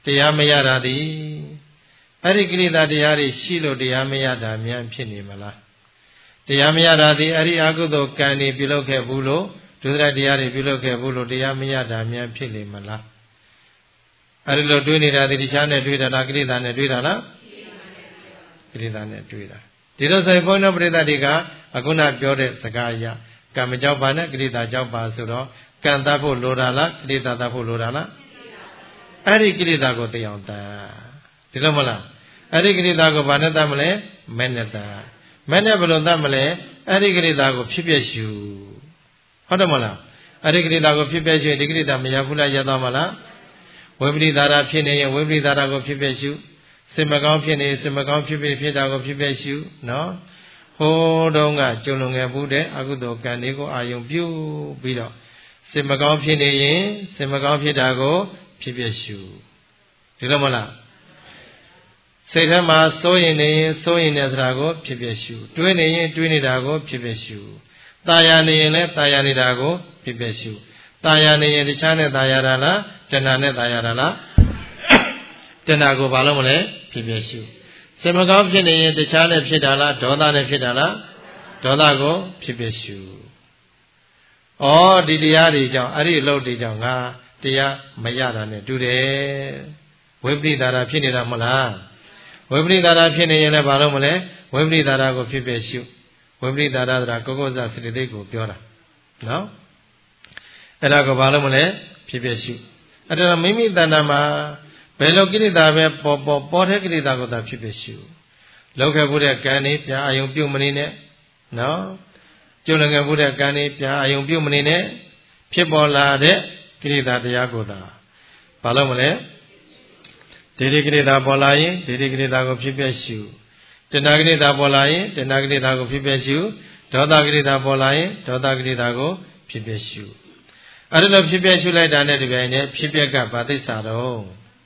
တရားမရတာဒီအဲ့ဒီကိလေသာတရားတွေရှိလို့တရားမရတာမြန်ဖြစ်နေမလားတရားမရတာဒီအဲ့ဒီအကုသိုလ်ကံတွေပြုလုပ်ခဲ့ဘူးလို့ဒုစရိုက်တရားတွေပြုလုပ်ခဲ့ဘူးလို့တရားမရတာမြန်ဖြစ်နေမလားအဲ့ဒီလိုတွေးနေတာဒီတရားနဲ့တွေးတာလားကိလေသာနဲ့တွေးတာလားကိလေသာနဲ့တွေးတာဒီလိုဆိုရင်ဘုန်းတော်ပရိသတ်တွေကအခုနပြောတဲ့စကားအရကံမကြောက်ပါနဲ့ကိလေသာကြောက်ပါဆိုတော့ကံတတ်ဖို့လိုတာလားကိလေသာတတ်ဖို့လိုတာလားအဲ့ဒီကိလေသာကိုသိအောင်တတ်ဒီလိုမလားအဲ့ဒီကိလေသာကိုဘာနဲ့တတ်မလဲမဲ့နဲ့တတ်မဲ့နဲ့ဘယ်လိုတတ်မလဲအဲ့ဒီကိလေသာကိုဖြစ်ပြရှုဟုတ်တယ်မလားအဲ့ဒီကိလေသာကိုဖြစ်ပြရှုရင်ဒီကိလေသာမရဘူးလားရသွားမလားဝိပရိဒါရဖြစ်နေရင်ဝိပရိဒါရကိုဖြစ်ပြရှုစင်မကောင်းဖြစ်နေစင်မကောင်းဖြစ်ဖြစ်ဖြစ်တာကိုဖြစ်ပြရှုနော်ဟိုးတုန်းကကျုံလုံငယ်ဘူးတဲ့အကုသိုလ်ကံတွေကိုအာယုံပြုပြီးတော့စင်မကောင်းဖြစ်နေရင်စင်မကောင်းဖြစ်တာကိုဖြစ်ပြရှုဒီလိုမလားစိတ်ထဲမှာစိုးရင်နေရင်စိုးရင်တဲ့ဆိုတာကိုဖြစ်ပြရှုတွေးနေရင်တွေးနေတာကိုဖြစ်ပြရှုตาယာနေရင်လည်းตาယာနေတာကိုဖြစ်ပြရှုตาယာနေရင်တခြားနဲ့ตาယာတာလားတဏှာနဲ့ตาယာတာလားတဏှာကိုဘာလို့မလဲဖြစ်ပြရှုစင်မကောင်းဖြစ်နေရင်တခြားနဲ့ဖြစ်တာလားဒေါသနဲ့ဖြစ်တာလားဒေါသကိုဖြစ်ပြရှုဩဒီတရားတွေကြောင့်အဲ့ဒီအလုပ်တွေကြောင့်ငါတရားမရတာနဲ့တူတယ်ဝိပရိဒါရဖြစ်နေတာမလားဝိပရိဒါရဖြစ်နေရင်လည်းဘာလို့မလဲဝိပရိဒါရကိုဖြစ်ပြရှုဝိပရိဒါရဆိုတာကိုကိုဇစရိတိတ်ကိုပြောတာနော်အဲ့ဒါကိုဘာလို့မလဲဖြစ်ပြရှုအဲ့ဒါမိမိတဏ္ဍာမှာဘယ်လိုကိလေသာပဲပေါ်ပေါ်ပေါ်တဲ့ကိလေသာကိုသာဖြစ်ပြရှုလောက်ခဲ့မှုတဲ့ကံนี้ပြန်အာယုံပြုတ်မနေနဲ့နော်ကျုံလငယ်မှုတဲ့ကံนี้ပြန်အာယုံပြုတ်မနေနဲ့ဖြစ်ပေါ်လာတဲ့ကိလေသာတရားကိုသာဘာလို့မလဲဒေဒီကိလေသာပေါ်လာရင်ဒေဒီကိလေသာကိုဖြစ်ပြရှုတဏှာကိလေသာပေါ်လာရင်တဏှာကိလေသာကိုဖြစ်ပြရှုဒေါသကိလေသာပေါ်လာရင်ဒေါသကိလေသာကိုဖြစ်ပြရှုအဲ့ဒါလိုဖြစ်ပြရှုလိုက်တာနဲ့ဒီပိုင်းနဲ့ဖြစ်ပြကဘာသိစ္စာတော့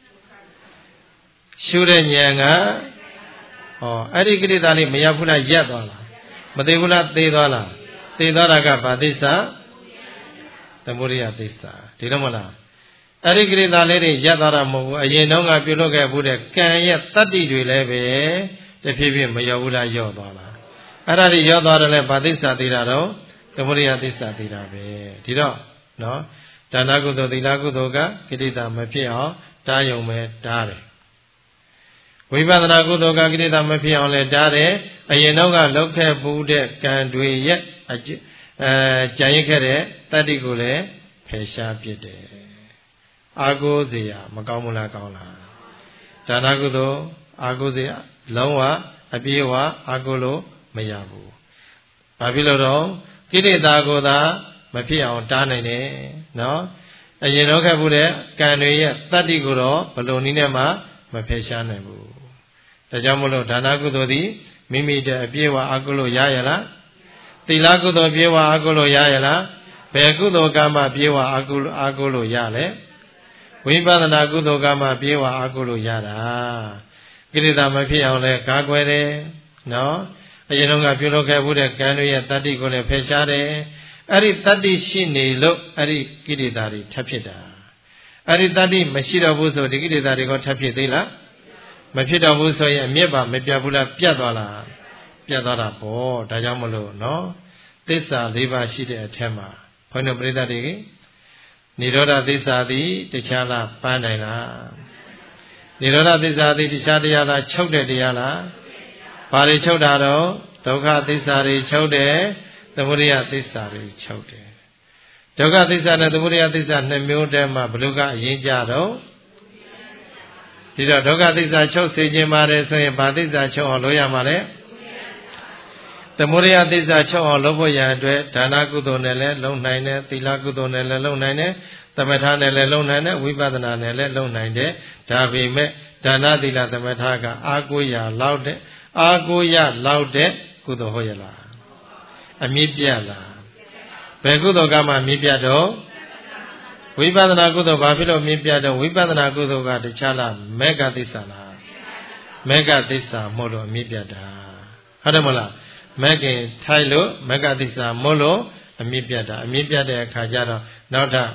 ရှုတဲ့ဉာဏ်ကဟောအဲ့ဒီကိလေသာလေးမရဘူးလားရက်သွားလားမသိဘူးလားသိသွားလားသိသွားတာကဘာသိစ္စာသမုဒိယသစ္စာဒီလိုမလားအဲ့ဒီကိလေသာလေးတွေရပ်သွားတာမဟုတ်ဘူးအရင်တုန်းကပြုလုပ်ခဲ့ဘူးတဲ့ကံရဲ့တတ္တိတွေလည်းပဲတဖြည်းဖြည်းမရောဘူးလားရော့သွားလားအဲ့ဒါတွေရော့သွားတယ်လဲဘာသစ္စာသိတာတော့သမုဒိယသစ္စာသိတာပဲဒီတော့နော်ဒါနကုသိုလ်သီလကုသိုလ်ကကိလေသာမဖြစ်အောင်တားယုံပဲတားတယ်ဝိပဿနာကုသိုလ်ကကိလေသာမဖြစ်အောင်လဲတားတယ်အရင်တုန်းကလုပ်ခဲ့ဘူးတဲ့ကံတွေရဲ့အဲကြံရစ်ခဲ့တဲ့တတ္တိကိုလည်းဖယ်ရှားပြစ်တယ်အာကိုးစရာမကောင်းဘူးလားကောင်းလားဒါနကုသိုလ်အာကိုးစရာလုံးဝအပြေးဝအာကိုးလို့မရဘူးဘာဖြစ်လို့တော့ကိလေသာကိုသာမဖြစ်အောင်တားနိုင်တယ်နော်အရင်တော့ခဲ့ဘူးတဲ့ကံတွေရဲ့တတ္တိကိုတော့ဘလို့နည်းနဲ့မှမဖယ်ရှားနိုင်ဘူးဒါကြောင့်မလို့ဒါနကုသိုလ်သည်မိမိတဲ့အပြေးဝအာကိုးလို့ရရလားသီလကုသိုလ်ပြေးဝအာကိုးလို့ရရလားဘယ်ကုသိုလ်ကမှပြေးဝအာကိုးအာကိုးလို့ရလဲဝိပဿနာကုသိုလ်ကမှပြေးဝအာကိုးလို့ရတာကိလေသာမဖြစ်အောင်လဲကာကွယ်တယ်နော်အရင်ကပြုလုပ်ခဲ့မှုတဲ့ကံတွေရဲ့တတ္တိကိုလည်းဖယ်ရှားတယ်အဲ့ဒီတတ္တိရှိနေလို့အဲ့ဒီကိလေသာတွေထပ်ဖြစ်တာအဲ့ဒီတတ္တိမရှိတော့ဘူးဆိုဒီကိလေသာတွေကထပ်ဖြစ်သေးလားမဖြစ်တော့ဘူးဆိုရင်အမြင့်ပါမပြတ်ဘူးလားပြတ်သွားလားပြတ်သွားတာပေါ့ဒါကြောင့်မလို့နော်သစ္စာ၄ပါးရှိတဲ့အထက်မှာဘုန်းတော်ပရိသတ်တွေနိရောဓသစ္စာသည်တခြားလားပန်းနိုင်လားနိရောဓသစ္စာသည်တခြားတရားလားချုပ်တဲ့တရားလားဘာတွေချုပ်တာတော့ဒုက္ခသစ္စာတွေချုပ်တယ်သမုဒယသစ္စာတွေချုပ်တယ်ဒုက္ခသစ္စာနဲ့သမုဒယသစ္စာနှစ်မျိုးတည်းမှာဘယ်လိုကအရင်ကြတော့ဒီတော့ဒုက္ခသစ္စာချုပ်စေခြင်းပါတယ်ဆိုရင်ဘာသစ္စာချုပ်အောင်လုပ်ရမှာလဲသမုဒယသစ္စာချုပ်အောင်လုပ်ဖို့ရန်အတွက်ဒါနကုသိုလ်နဲ့လည်းလုပ်နိုင်တယ်သီလကုသိုလ်နဲ့လည်းလုပ်နိုင်တယ်သမထနဲ့လည်းလုပ်နိုင်တယ်ဝိပဿနာနဲ့လည်းလုပ်နိုင်တယ်ဒါပေမဲ့ဒါနသီလသမထကအာကိုရလောက်တဲ့အာကိုရလောက်တဲ့ကုသိုလ်ဟုတ်ရလားအမြင့်ပြတ်လားဘယ်ကုသိုလ်ကမှမြင့်ပြတ်တော့ဝိပဿနာကုသိုလ်ဘာဖြစ်လို့မြင့်ပြတ်တော့ဝိပဿနာကုသိုလ်ကတခြားလားမေဃသစ္စာလားမေဃသစ္စာမဟုတ်လို့အမြင့်ပြတ်တာဟုတ်တယ်မလားမကင်ထိုက်လို့မကသစ္စာမို့လို့အမြင့်ပြတ်တာအမြင့်ပြတ်တဲ့အခါကျတော့နောက်ထပ်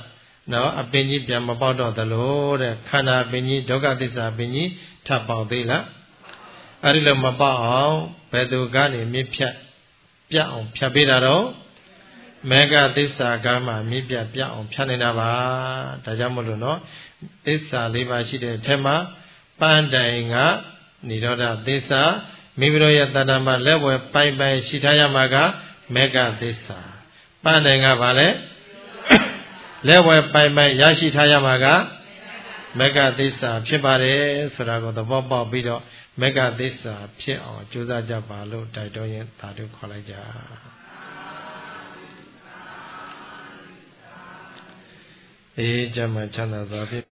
နော်အပင်ကြီးပြန်မပေါက်တော့သလိုတဲ့ခန္ဓာပင်ကြီးဒုက္ခသစ္စာပင်ကြီးထပ်ပေါက်သေးလားအဲ့ဒီလိုမပေါက်အောင်ဘယ်သူကနေမြစ်ဖြတ်ပြအောင်ဖြတ်ပေးတာတော့မေဃသစ္စာကမှမြစ်ပြပြအောင်ဖြတ်နေတာပါဒါကြောင့်မလို့နော်သစ္စာလေးပါးရှိတဲ့အထက်မှာပန်းတိုင်ကនិရောဓသစ္စာမိမိတို့ရဲ့တဏ္ဍာမှာလက်ဝဲပိုင်ပိုင်ရှိထားရမှာကမေဃသစ္စာပန်းတိုင်ကဘာလဲလက်ဝဲပိုင်ပိုင်ရရှိထားရမှာကမေဃသစ္စာဖြစ်ပါတယ်ဆိုတာကိုသဘောပေါက်ပြီးတော့မေဃသစ္စာဖြစ်အောင်ကြိုးစားကြပါလို့တိုက်တွန်းရင်သာဓုခေါ်လိုက်ကြအေးကြမ်းမှချမ်းသာစွာဖြင့်